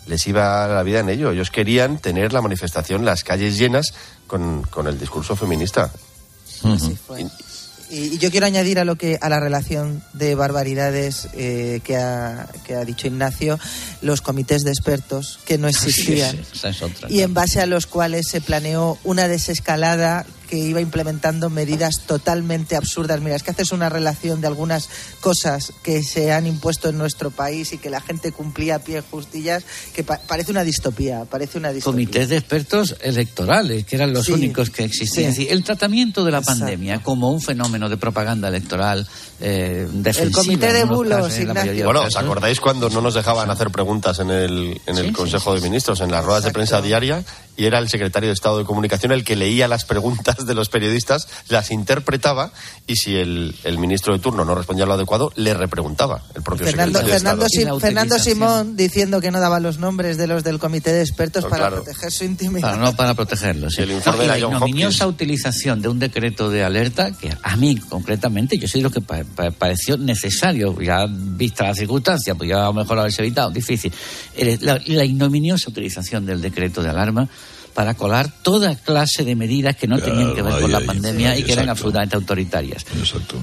la vida en ello. Ellos querían tener la manifestación, las calles llenas con el discurso feminista.
Así fue. Y yo quiero añadir a la relación de barbaridades que ha dicho Ignacio, los comités de expertos que no existían,
esa es otra,
y en base a los cuales se planeó una desescalada que iba implementando medidas totalmente absurdas. Mira, es que haces una relación de algunas cosas que se han impuesto en nuestro país y que la gente cumplía a pie justillas, que parece una distopía,
Comités de expertos electorales, que eran los únicos que existían. Sí. Es decir, el tratamiento de la pandemia como un fenómeno de propaganda electoral defensiva.
El comité de bulos,
Ignacio. Bueno, ¿os acordáis cuando no nos dejaban hacer preguntas en el Consejo de Ministros, en las ruedas de prensa diaria, y era el secretario de Estado de Comunicación el que leía las preguntas de los periodistas, las interpretaba, y si el ministro de turno no respondía lo adecuado, le repreguntaba el propio secretario de Estado.
Fernando Simón diciendo que no daba los nombres de los del comité de expertos para proteger su intimidad.
Para protegerlos. Sí.
El informe de
la ignominiosa utilización de un decreto de alerta, que a mí concretamente, yo soy lo que pareció necesario, ya vista la circunstancia, pues ya a lo mejor haberse evitado, difícil. La ignominiosa utilización del decreto de alarma para colar toda clase de medidas que no tenían que ver con la pandemia y que eran absolutamente autoritarias.
Exacto.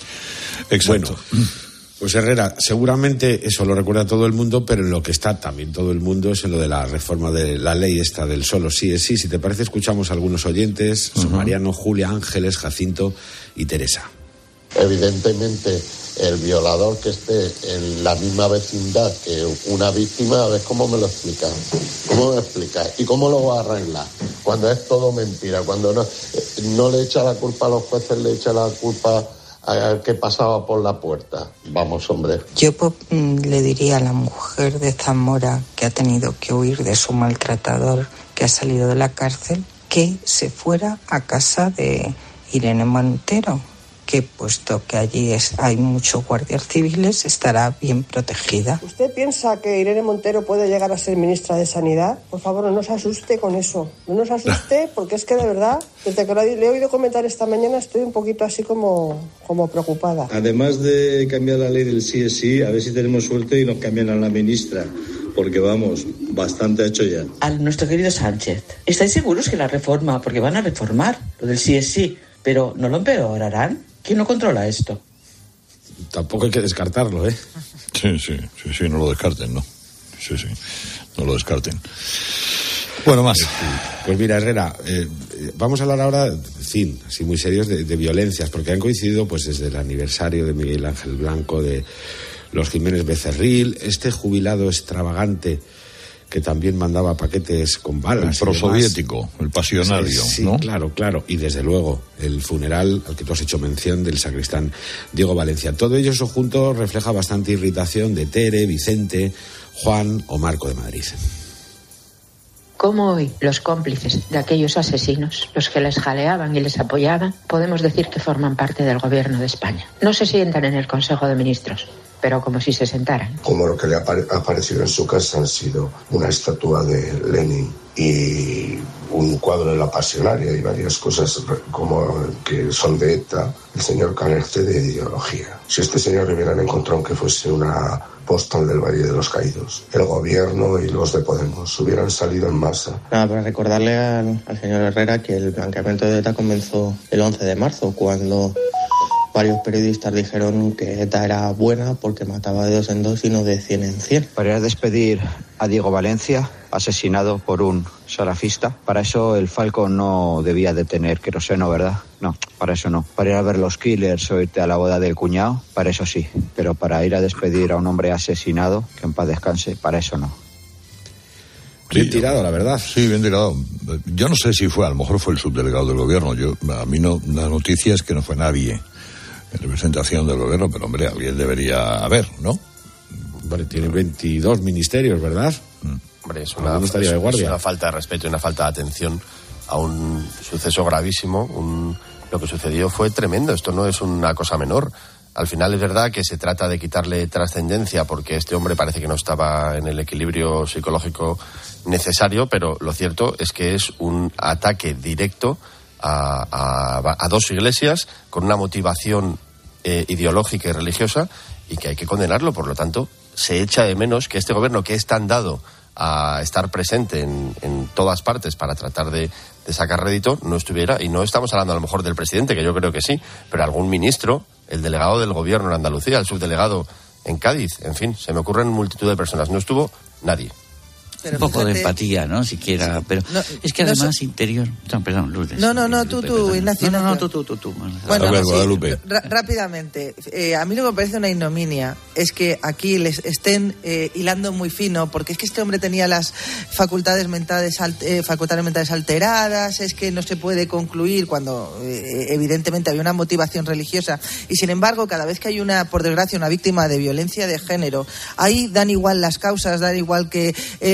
Bueno, pues Herrera, seguramente eso lo recuerda todo el mundo, pero en lo que está también todo el mundo es en lo de la reforma de la ley esta del solo sí es sí. Si te parece, escuchamos a algunos oyentes, son Mariano, Julia, Ángeles, Jacinto y Teresa.
Evidentemente, el violador que esté en la misma vecindad que una víctima, a ver cómo me lo explica. ¿Cómo me explica? ¿Y cómo lo va a arreglar? Cuando es todo mentira, cuando no le echa la culpa a los jueces, le echa la culpa al que pasaba por la puerta. Vamos, hombre.
Yo le diría a la mujer de Zamora que ha tenido que huir de su maltratador, que ha salido de la cárcel, que se fuera a casa de Irene Montero, que puesto que allí hay muchos guardias civiles, estará bien protegida.
¿Usted piensa que Irene Montero puede llegar a ser ministra de Sanidad? Por favor, no nos asuste con eso. No nos asuste, porque es que de verdad, desde que le he oído comentar esta mañana, estoy un poquito así como preocupada.
Además de cambiar la ley del sí es sí, a ver si tenemos suerte y nos cambian a la ministra. Porque vamos, bastante hecho ya.
A nuestro querido Sánchez, ¿estáis seguros que la reforma, porque van a reformar lo del sí es sí, pero no lo empeorarán? ¿Quién no controla esto?
tampoco hay que descartarlo, ¿eh?
Sí, no lo descarten, ¿no? Sí, no lo descarten. Bueno, más.
Pues mira, Herrera, vamos a hablar ahora, así muy serios, de violencias, porque han coincidido pues desde el aniversario de Miguel Ángel Blanco, de los Jiménez Becerril, este jubilado extravagante que también mandaba paquetes con balas.
El prosoviético, el pasionario,
sí,
¿no?
Claro. Y desde luego, el funeral al que tú has hecho mención del sacristán Diego Valencia. Todo ello, eso junto, refleja bastante irritación de Tere, Vicente, Juan o Marco de Madrid.
¿Cómo hoy los cómplices de aquellos asesinos, los que les jaleaban y les apoyaban, podemos decir que forman parte del gobierno de España? No se sientan en el Consejo de Ministros, pero como si se sentaran.
Como lo que le ha aparecido en su casa han sido una estatua de Lenin y un cuadro de la Pasionaria y varias cosas como que son de ETA, el señor carece de ideología. Si este señor le hubieran encontrado que fuese una postal del Valle de los Caídos, el gobierno y los de Podemos hubieran salido en masa.
Nada, para recordarle al señor Herrera que el blanqueamiento de ETA comenzó el 11 de marzo, cuando varios periodistas dijeron que ETA era buena porque mataba de 2 en 2 y no de 100 en 100.
Para ir a despedir a Diego Valencia, asesinado por un salafista. Para eso el Falco no debía de tener queroseno, ¿verdad? No, para eso no. Para ir a ver los Killers o irte a la boda del cuñado, para eso sí. Pero para ir a despedir a un hombre asesinado, que en paz descanse, para eso no.
Bien tirado, la verdad.
Sí, bien tirado. Yo no sé si a lo mejor fue el subdelegado del gobierno. A mí no, la noticia es que no fue nadie en representación del gobierno, pero hombre, alguien debería haber, ¿no?
Vale, tiene 22 ministerios, ¿verdad?
Hombre, es una falta de respeto y una falta de atención a un suceso gravísimo. Lo que sucedió fue tremendo, esto no es una cosa menor. Al final es verdad que se trata de quitarle trascendencia porque este hombre parece que no estaba en el equilibrio psicológico necesario, pero lo cierto es que es un ataque directo a 2 iglesias con una motivación ideológica y religiosa y que hay que condenarlo. Por lo tanto, se echa de menos que este gobierno, que es tan dado a estar presente en todas partes para tratar de sacar rédito, no estuviera. Y no estamos hablando a lo mejor del presidente, que yo creo que sí, pero algún ministro, el delegado del gobierno en Andalucía, el subdelegado en Cádiz, en fin, se me ocurren multitud de personas. No estuvo nadie.
Pero un poco fíjate, de empatía, ¿no? Siquiera, pero no, es que además interior... No, perdón, Lourdes.
No, tú, Ignacio.
No, tú.
Bueno, rápidamente. A mí lo que me parece una ignominia es que aquí les estén hilando muy fino, porque es que este hombre tenía las facultades mentales alteradas, es que no se puede concluir cuando evidentemente había una motivación religiosa, y sin embargo, cada vez que hay por desgracia, una víctima de violencia de género, ahí dan igual las causas, dan igual que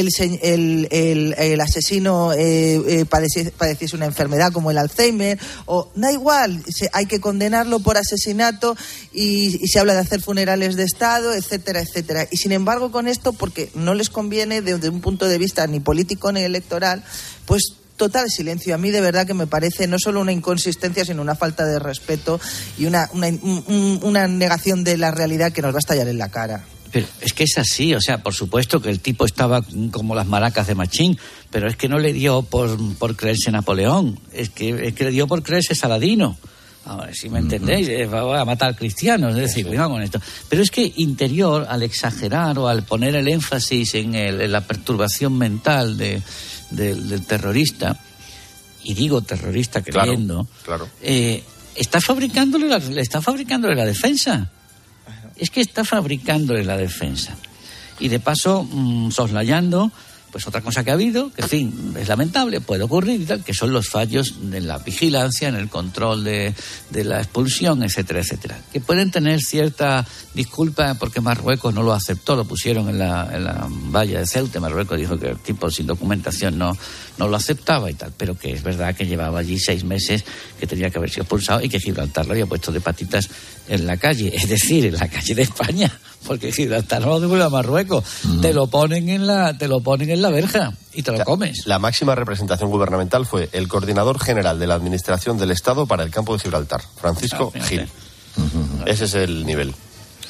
el asesino padeciese una enfermedad como el Alzheimer, o da igual, hay que condenarlo por asesinato y se habla de hacer funerales de Estado, etcétera. Y sin embargo, con esto, porque no les conviene desde un punto de vista ni político ni electoral, pues total silencio. A mí de verdad que me parece no solo una inconsistencia, sino una falta de respeto y una negación de la realidad que nos va a estallar en la cara.
Pero es que es así, o sea, por supuesto que el tipo estaba como las maracas de Machín, pero es que no le dio por creerse Napoleón, es que le dio por creerse Saladino. A ver, si me entendéis, va a matar cristianos, es decir, cuidado con esto. Pero es que Interior, al exagerar o al poner el énfasis en la perturbación mental del terrorista, y digo terrorista creyendo,
claro.
Está fabricándole la defensa. Es que está fabricándole la defensa. Y de paso, soslayando, pues otra cosa que ha habido, que en fin, es lamentable, puede ocurrir y tal, que son los fallos en la vigilancia, en el control de la expulsión, etcétera. Que pueden tener cierta disculpa porque Marruecos no lo aceptó, lo pusieron en la valla de Ceuta. Marruecos dijo que el tipo sin documentación no lo aceptaba y tal, pero que es verdad que llevaba allí 6 meses, que tenía que haber sido expulsado y que Gibraltar lo había puesto de patitas en la calle, es decir, en la calle de España, porque Gibraltar no lo devuelve a Marruecos, te lo ponen en la verja y te lo comes.
La máxima representación gubernamental fue el coordinador general de la Administración del Estado para el campo de Gibraltar, Francisco Gil. Ese es el nivel.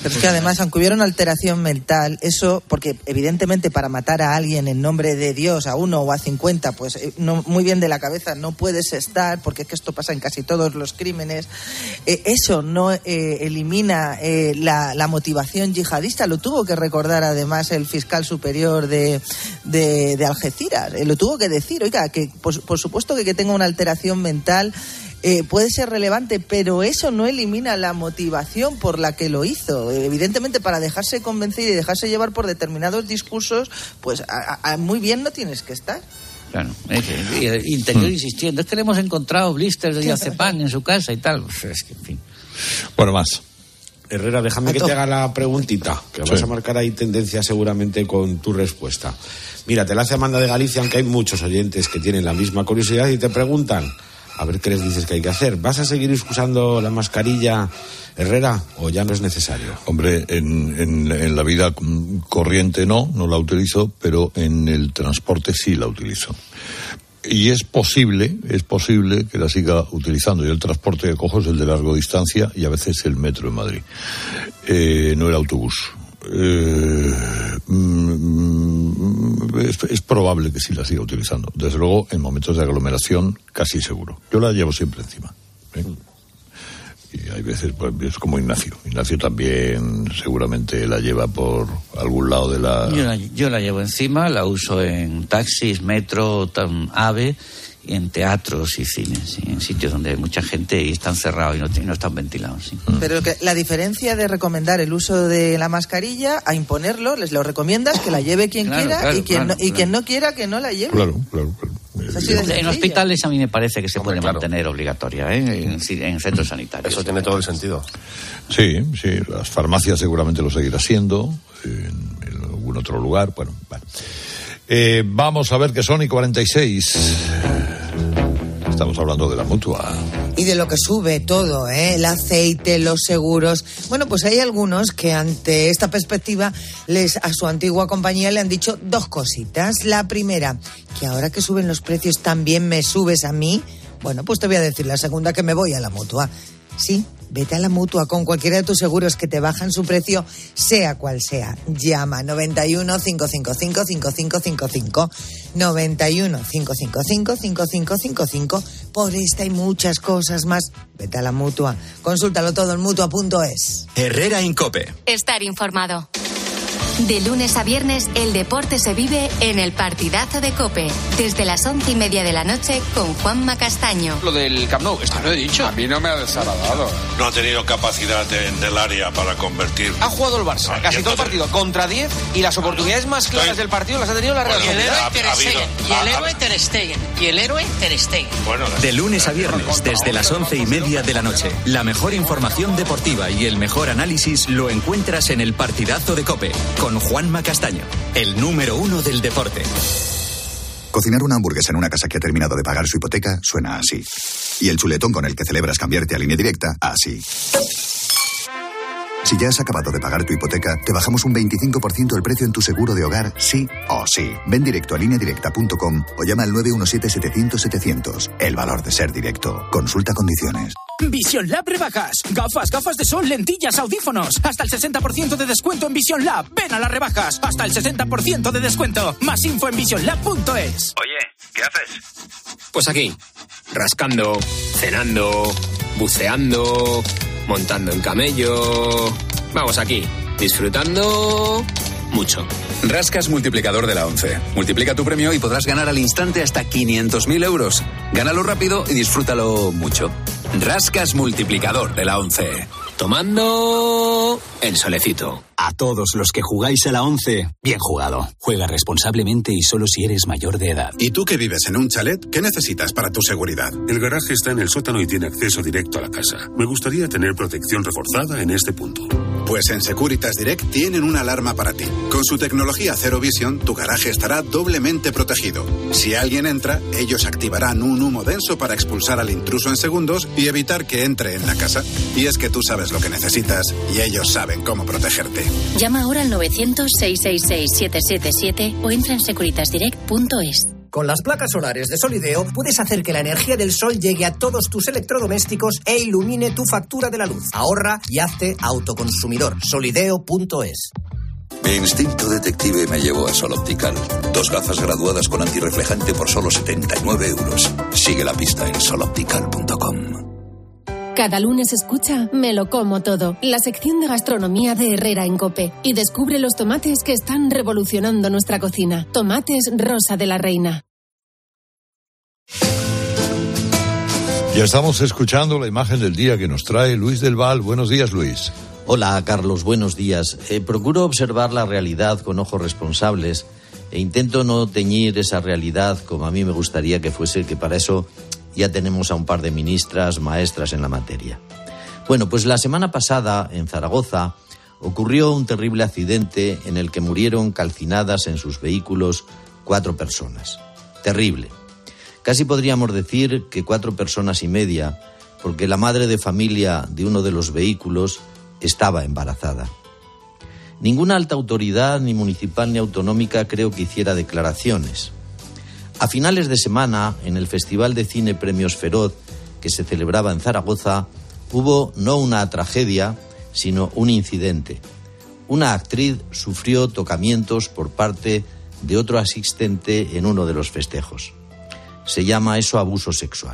Pero es que además, aunque hubiera una alteración mental, eso, porque evidentemente para matar a alguien en nombre de Dios, a 1 o a 50, pues no, muy bien de la cabeza no puedes estar, porque es que esto pasa en casi todos los crímenes. Eso no elimina la motivación yihadista. Lo tuvo que recordar además el fiscal superior de Algeciras. Lo tuvo que decir, oiga, que por supuesto que tenga una alteración mental puede ser relevante, pero eso no elimina la motivación por la que lo hizo. Evidentemente, para dejarse convencer y dejarse llevar por determinados discursos, pues muy bien no tienes que estar.
Claro, interior insistiendo, es que le hemos encontrado blisters de diazepam en su casa y tal. Pues es que, en fin.
Bueno, más.
Herrera, déjame que te haga la preguntita, que vas a marcar ahí tendencia seguramente con tu respuesta. Mira, te la hace Amanda de Galicia, aunque hay muchos oyentes que tienen la misma curiosidad y te preguntan, a ver qué les dices que hay que hacer. ¿Vas a seguir usando la mascarilla, Herrera, o ya no es necesario?
Hombre, en la vida corriente no la utilizo, pero en el transporte sí la utilizo. Y es posible que la siga utilizando. Yo el transporte que cojo es el de larga distancia y a veces el metro en Madrid, no el autobús. Es probable que sí la siga utilizando. Desde luego, en momentos de aglomeración, casi seguro. Yo la llevo siempre encima. Y hay veces, pues, es como Ignacio. Ignacio también seguramente la lleva por algún lado de la...
Yo la llevo encima, la uso en taxis, metro, AVE, y en teatros y cines, y en sitios donde hay mucha gente y están cerrados y no están ventilados. Sí.
Pero que la diferencia de recomendar el uso de la mascarilla a imponerlo, les lo recomiendas que la lleve quien quiera y quien no quiera que no la lleve.
Claro.
En hospitales a mí me parece que se puede mantener obligatoria, en centros sanitarios.
Eso tiene todo el sentido.
Sí, las farmacias seguramente lo seguirá siendo, en algún otro lugar, bueno. Vamos a ver qué son y 46. Estamos hablando de la Mutua.
Y de lo que sube todo, el aceite, los seguros. Bueno, pues hay algunos que ante esta perspectiva a su antigua compañía le han dicho dos cositas. La primera, que ahora que suben los precios también me subes a mí. Bueno, pues te voy a decir la segunda, que me voy a la Mutua. Sí, vete a la Mutua con cualquiera de tus seguros que te bajan su precio, sea cual sea. Llama 91 555 5555 91 555 5555. Por esta y muchas cosas más, vete a la Mutua. Consúltalo todo en Mutua.es.
Herrera Incope.
Estar informado. De lunes a viernes, el deporte se vive en el partidazo de COPE. Desde las 11:30 de la noche con Juanma Castaño.
Lo del Camp Nou, esto lo he dicho. A mí no me ha desagradado.
No ha tenido capacidad en el área para convertir.
Ha jugado el Barça, casi todo el partido, contra 10, y las oportunidades más claras del partido las ha tenido la Real Sociedad.
Y el héroe Ter Stegen.
Bueno, de lunes a viernes, desde las 11:30 de la noche. La mejor información deportiva y el mejor análisis lo encuentras en el partidazo de COPE. Con Juanma Castaño, el número 1 del deporte.
Cocinar una hamburguesa en una casa que ha terminado de pagar su hipoteca suena así. Y el chuletón con el que celebras cambiarte a Línea Directa, así. Si ya has acabado de pagar tu hipoteca, te bajamos un 25% el precio en tu seguro de hogar, sí o sí. Ven directo a lineadirecta.com o llama al 917-700-700. El valor de ser directo. Consulta condiciones.
Vision Lab rebajas. Gafas de sol, lentillas, audífonos. Hasta el 60% de descuento en Vision Lab. Ven a las rebajas. Hasta el 60% de descuento. Más info en visionlab.es.
Oye, ¿qué haces?
Pues aquí, rascando, cenando, buceando, montando en camello. Vamos aquí, disfrutando mucho.
Rascas multiplicador de la 11. Multiplica tu premio y podrás ganar al instante hasta 500.000 euros. Gánalo rápido y disfrútalo mucho. Rascas multiplicador de la 11.
Tomando el solecito.
A todos los que jugáis a la 11, bien jugado. Juega responsablemente y solo si eres mayor de edad.
¿Y tú que vives en un chalet? ¿Qué necesitas para tu seguridad?
El garaje está en el sótano y tiene acceso directo a la casa. Me gustaría tener protección reforzada en este punto.
Pues en Securitas Direct tienen una alarma para ti. Con su tecnología Zero Vision, tu garaje estará doblemente protegido. Si alguien entra, ellos activarán un humo denso para expulsar al intruso en segundos y evitar que entre en la casa. Y es que tú sabes lo que necesitas y ellos saben cómo protegerte.
Llama ahora al 900-666-777 o entra en securitasdirect.es.
Con las placas solares de Solideo puedes hacer que la energía del sol llegue a todos tus electrodomésticos e ilumine tu factura de la luz. Ahorra y hazte autoconsumidor. Solideo.es.
Mi instinto detective me llevó a Sol Optical. 2 gafas graduadas con antirreflejante por solo 79 euros. Sigue la pista en soloptical.com.
Cada lunes escucha Me lo como todo, la sección de gastronomía de Herrera en COPE, y descubre los tomates que están revolucionando nuestra cocina. Tomates Rosa de la Reina.
Ya estamos escuchando la imagen del día que nos trae Luis del Val. Buenos días, Luis.
Hola, Carlos, buenos días. Procuro observar la realidad con ojos responsables e intento no teñir esa realidad como a mí me gustaría que fuese, que para eso ya tenemos a un par de ministras, maestras en la materia. Bueno, pues la semana pasada, en Zaragoza, ocurrió un terrible accidente en el que murieron calcinadas en sus vehículos 4 personas. Terrible. Casi podríamos decir que 4 personas y media, porque la madre de familia de uno de los vehículos estaba embarazada. Ninguna alta autoridad, ni municipal ni autonómica, creo que hiciera declaraciones. A finales de semana, en el Festival de Cine Premios Feroz, que se celebraba en Zaragoza, hubo no una tragedia, sino un incidente. Una actriz sufrió tocamientos por parte de otro asistente en uno de los festejos. Se llama eso abuso sexual.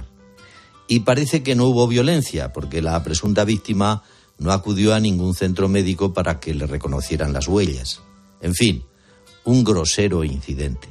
Y parece que no hubo violencia, porque la presunta víctima no acudió a ningún centro médico para que le reconocieran las huellas. En fin, un grosero incidente.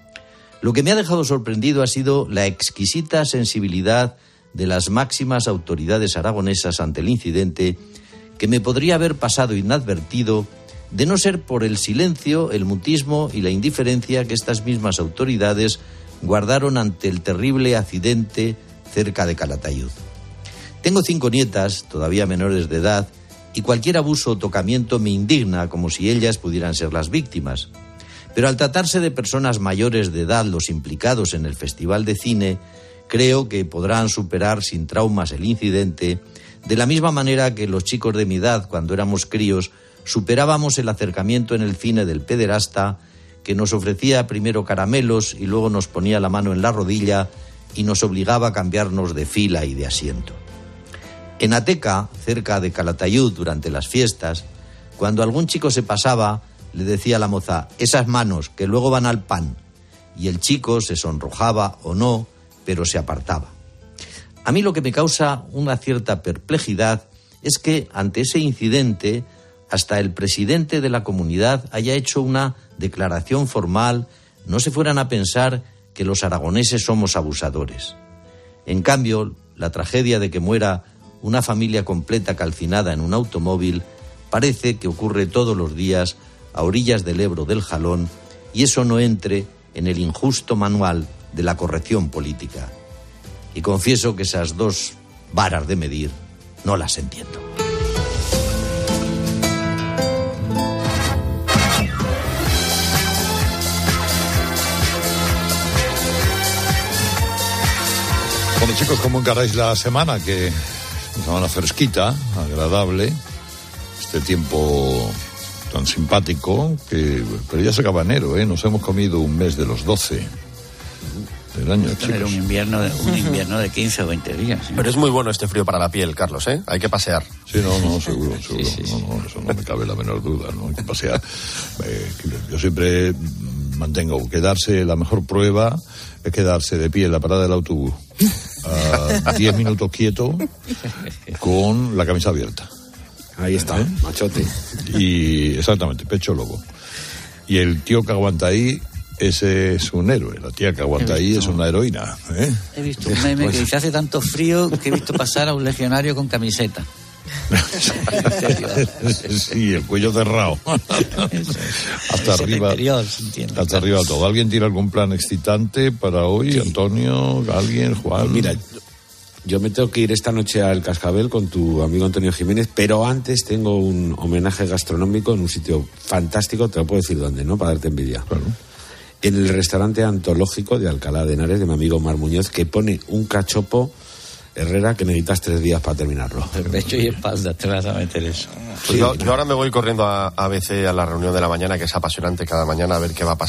Lo que me ha dejado sorprendido ha sido la exquisita sensibilidad de las máximas autoridades aragonesas ante el incidente, que me podría haber pasado inadvertido de no ser por el silencio, el mutismo y la indiferencia que estas mismas autoridades guardaron ante el terrible accidente cerca de Calatayud. Tengo 5 nietas, todavía menores de edad, y cualquier abuso o tocamiento me indigna, como si ellas pudieran ser las víctimas. Pero al tratarse de personas mayores de edad los implicados en el Festival de Cine, creo que podrán superar sin traumas el incidente, de la misma manera que los chicos de mi edad, cuando éramos críos, superábamos el acercamiento en el cine del pederasta, que nos ofrecía primero caramelos y luego nos ponía la mano en la rodilla y nos obligaba a cambiarnos de fila y de asiento. En Ateca, cerca de Calatayud, durante las fiestas, cuando algún chico se pasaba, le decía a la moza: esas manos, que luego van al pan. Y el chico se sonrojaba o no, pero se apartaba. A mí lo que me causa una cierta perplejidad es que ante ese incidente hasta el presidente de la comunidad haya hecho una declaración formal, no se fueran a pensar que los aragoneses somos abusadores. En cambio, la tragedia de que muera una familia completa calcinada en un automóvil parece que ocurre todos los días a orillas del Ebro del Jalón, y eso no entre en el injusto manual de la corrección política. Y confieso que esas 2 varas de medir no las entiendo.
Bueno, chicos, ¿cómo encaráis la semana? Que es una semana fresquita, agradable, este tiempo tan simpático, pero ya se acaba enero, ¿eh? Nos hemos comido un mes de los 12 del año, chicos.
Tener un invierno de 15 o 20 días. ¿Sí?
Pero es muy bueno este frío para la piel, Carlos, ¿eh? Hay que pasear.
Sí, seguro. Sí. No, eso no me cabe la menor duda, ¿no? Hay que pasear. Yo siempre mantengo que la mejor prueba es quedarse de pie en la parada del autobús 10 minutos quieto con la camisa abierta.
Ahí está, machote.
Y exactamente, pecho lobo. Y el tío que aguanta ahí, ese es un héroe. La tía que aguanta ahí es una heroína, ¿eh?
He visto un meme que dice: hace tanto frío que he visto pasar a un legionario con camiseta.
Sí, el cuello cerrado. Hasta arriba. Hasta arriba todo. ¿Alguien tiene algún plan excitante para hoy? Sí. Antonio, alguien, Juan.
Pues mira, yo me tengo que ir esta noche al Cascabel con tu amigo Antonio Jiménez, pero antes tengo un homenaje gastronómico en un sitio fantástico, te lo puedo decir dónde, ¿no? Para darte envidia.
Claro.
En el restaurante antológico de Alcalá de Henares, de mi amigo Mar Muñoz, que pone un cachopo, Herrera, que necesitas 3 días para terminarlo.
El pecho y espalda, te vas a meter eso.
Pues yo ahora me voy corriendo a ABC a la reunión de la mañana, que es apasionante cada mañana, a ver qué va a pasar.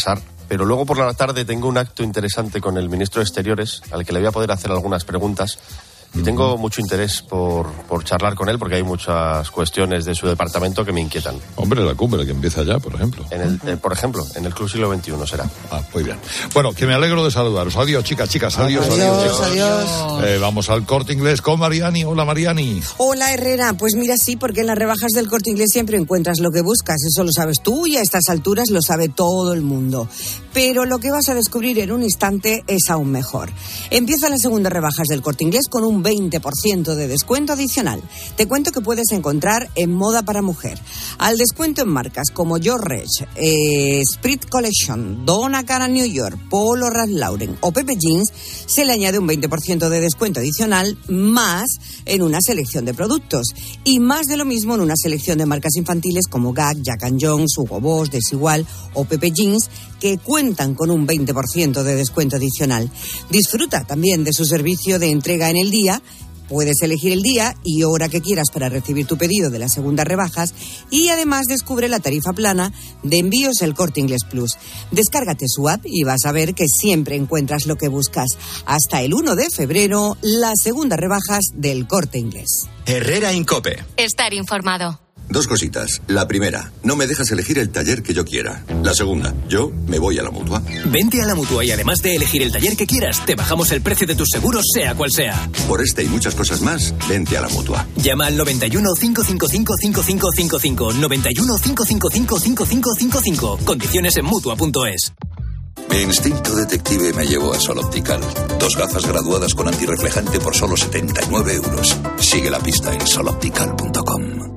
pero luego por la tarde tengo un acto interesante con el ministro de Exteriores, al que le voy a poder hacer algunas preguntas. Y tengo mucho interés por charlar con él, porque hay muchas cuestiones de su departamento que me inquietan.
Hombre, la cumbre que empieza ya, por ejemplo.
Por ejemplo, en el Club Siglo XXI será.
Muy bien. Bueno, que me alegro de saludaros. Adiós, chicas. Adiós. Vamos al Corte Inglés con Mariani. Hola, Mariani.
Hola, Herrera. Pues mira, sí, porque en las rebajas del Corte Inglés siempre encuentras lo que buscas. Eso lo sabes tú y a estas alturas lo sabe todo el mundo. Pero lo que vas a descubrir en un instante es aún mejor. Empiezan las segundas rebajas del Corte Inglés con un 20% de descuento adicional. Te cuento que puedes encontrar en moda para mujer. Al descuento en marcas como George, Sprit Collection, Donna Karan New York, Polo Ralph Lauren o Pepe Jeans, se le añade un 20% de descuento adicional más en una selección de productos. Y más de lo mismo en una selección de marcas infantiles como Gag, Jack & Jones, Hugo Boss, Desigual o Pepe Jeans, que cuentan con un 20% de descuento adicional. Disfruta también de su servicio de entrega en el día. Puedes elegir el día y hora que quieras para recibir tu pedido de las segundas rebajas y además descubre la tarifa plana de envíos El Corte Inglés Plus. Descárgate su app y vas a ver que siempre encuentras lo que buscas. Hasta el 1 de febrero, las segundas rebajas del Corte Inglés.
Herrera Incope.
Estar informado.
Dos cositas. La primera, no me dejas elegir el taller que yo quiera. La segunda, yo me voy a la Mutua.
Vente a la Mutua y además de elegir el taller que quieras, te bajamos el precio de tus seguros, sea cual sea.
Por este y muchas cosas más, vente a la Mutua.
Llama al 91 555 5555. 91 555 5555. Condiciones en Mutua.es.
Mi instinto detective me llevó a Sol Optical. 2 gafas graduadas con antirreflejante por solo 79 euros. Sigue la pista en soloptical.com.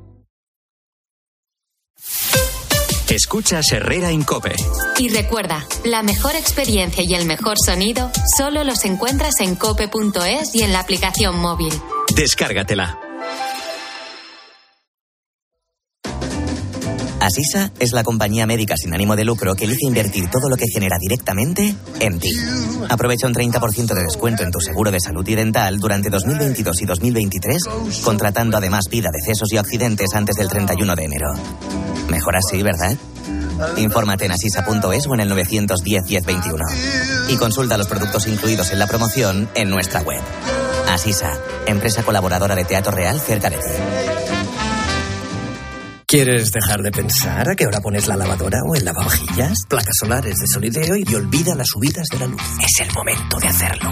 Escuchas Herrera Incope.
Y recuerda, la mejor experiencia y el mejor sonido solo los encuentras en cope.es y en la aplicación móvil.
Descárgatela.
Asisa es la compañía médica sin ánimo de lucro que elige invertir todo lo que genera directamente en ti. Aprovecha un 30% de descuento en tu seguro de salud y dental durante 2022 y 2023, contratando además vida, decesos y accidentes antes del 31 de enero. Mejor así, ¿verdad? Infórmate en asisa.es o en el 910 1021. Y consulta los productos incluidos en la promoción en nuestra web. Asisa, empresa colaboradora de Teatro Real cerca de ti.
¿Quieres dejar de pensar a qué hora pones la lavadora o el lavavajillas? Placas solares de Solideo y olvida las subidas de la luz. Es el momento de hacerlo.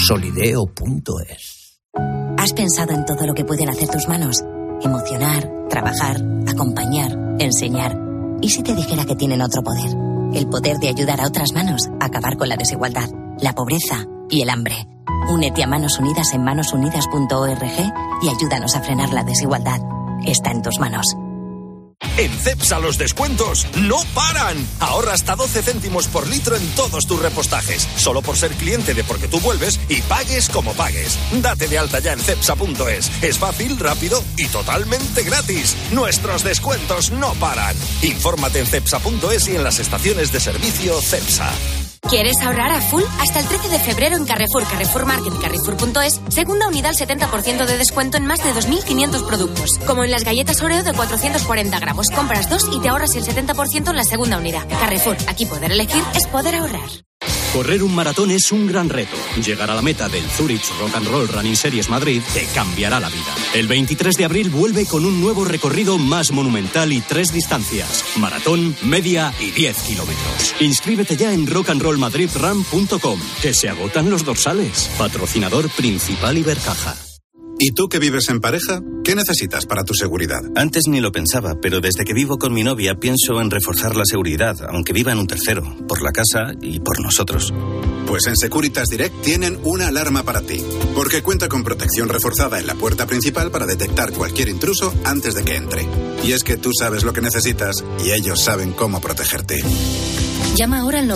Solideo.es.
¿Has pensado en todo lo que pueden hacer tus manos? Emocionar, trabajar, acompañar, enseñar. ¿Y si te dijera que tienen otro poder? El poder de ayudar a otras manos a acabar con la desigualdad, la pobreza y el hambre. Únete a Manos Unidas en manosunidas.org y ayúdanos a frenar la desigualdad. Está en tus manos.
En Cepsa los descuentos no paran. Ahorra hasta 12 céntimos por litro en todos tus repostajes. Solo por ser cliente de Porque Tú Vuelves y pagues como pagues. Date de alta ya en cepsa.es. Es fácil, rápido y totalmente gratis. Nuestros descuentos no paran. Infórmate en cepsa.es y en las estaciones de servicio Cepsa.
¿Quieres ahorrar a full? Hasta el 13 de febrero en Carrefour, Carrefour Market y Carrefour.es, segunda unidad al 70% de descuento en más de 2.500 productos. Como en las galletas Oreo de 440 gramos. Compras 2 y te ahorras el 70% en la segunda unidad. Carrefour, aquí poder elegir es poder ahorrar.
Correr un maratón es un gran reto. Llegar a la meta del Zurich Rock and Roll Running Series Madrid te cambiará la vida. El 23 de abril vuelve con un nuevo recorrido más monumental y 3 distancias: maratón, media y 10 kilómetros. Inscríbete ya en rockandrollmadridrun.com, que se agotan los dorsales. Patrocinador principal Ibercaja.
¿Y tú que vives en pareja? ¿Qué necesitas para tu seguridad?
Antes ni lo pensaba, pero desde que vivo con mi novia pienso en reforzar la seguridad, aunque viva en un tercero, por la casa y por nosotros.
Pues en Securitas Direct tienen una alarma para ti, porque cuenta con protección reforzada en la puerta principal para detectar cualquier intruso antes de que entre. Y es que tú sabes lo que necesitas y ellos saben cómo protegerte.
Llama ahora al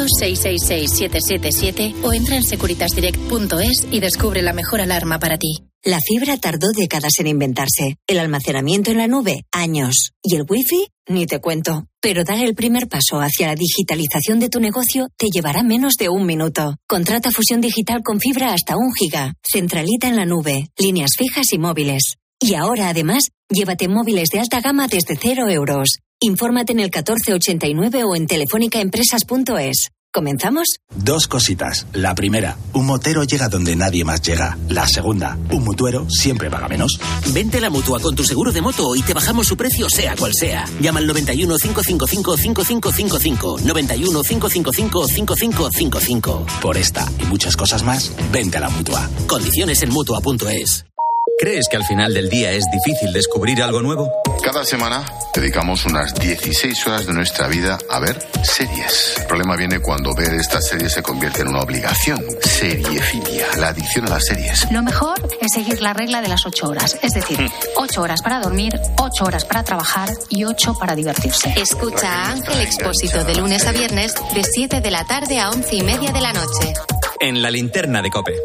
900-666-777 o entra en securitasdirect.es y descubre la mejor alarma para ti.
La fibra tardó décadas en inventarse. El almacenamiento en la nube, años. Y el wifi, ni te cuento. Pero dar el primer paso hacia la digitalización de tu negocio te llevará menos de 1 minuto. Contrata fusión digital con fibra hasta 1 giga. Centralita en la nube, líneas fijas y móviles. Y ahora, además, llévate móviles de alta gama desde 0 euros. Infórmate en el 1489 o en telefónicaempresas.es. ¿Comenzamos?
2 cositas. La primera, un motero llega donde nadie más llega. La segunda, un mutuero siempre paga menos.
Vente a la Mutua con tu seguro de moto y te bajamos su precio sea cual sea. Llama al 91 555 5555. 91 555 5555.
Por esta y muchas cosas más, vente a la Mutua.
Condiciones en Mutua.es.
¿Crees que al final del día es difícil descubrir algo nuevo?
Cada semana dedicamos unas 16 horas de nuestra vida a ver series. El problema viene cuando ver estas series se convierte en una obligación. Seriefilia, la adicción a las series.
Lo mejor es seguir la regla de las 8 horas. Es decir, 8 horas para dormir, 8 horas para trabajar y 8 para divertirse.
Escucha a Ángel Expósito de lunes a viernes de 7 de la tarde a 11:30 de la noche.
En la linterna de COPE.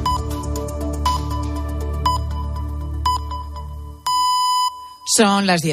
Son las 10.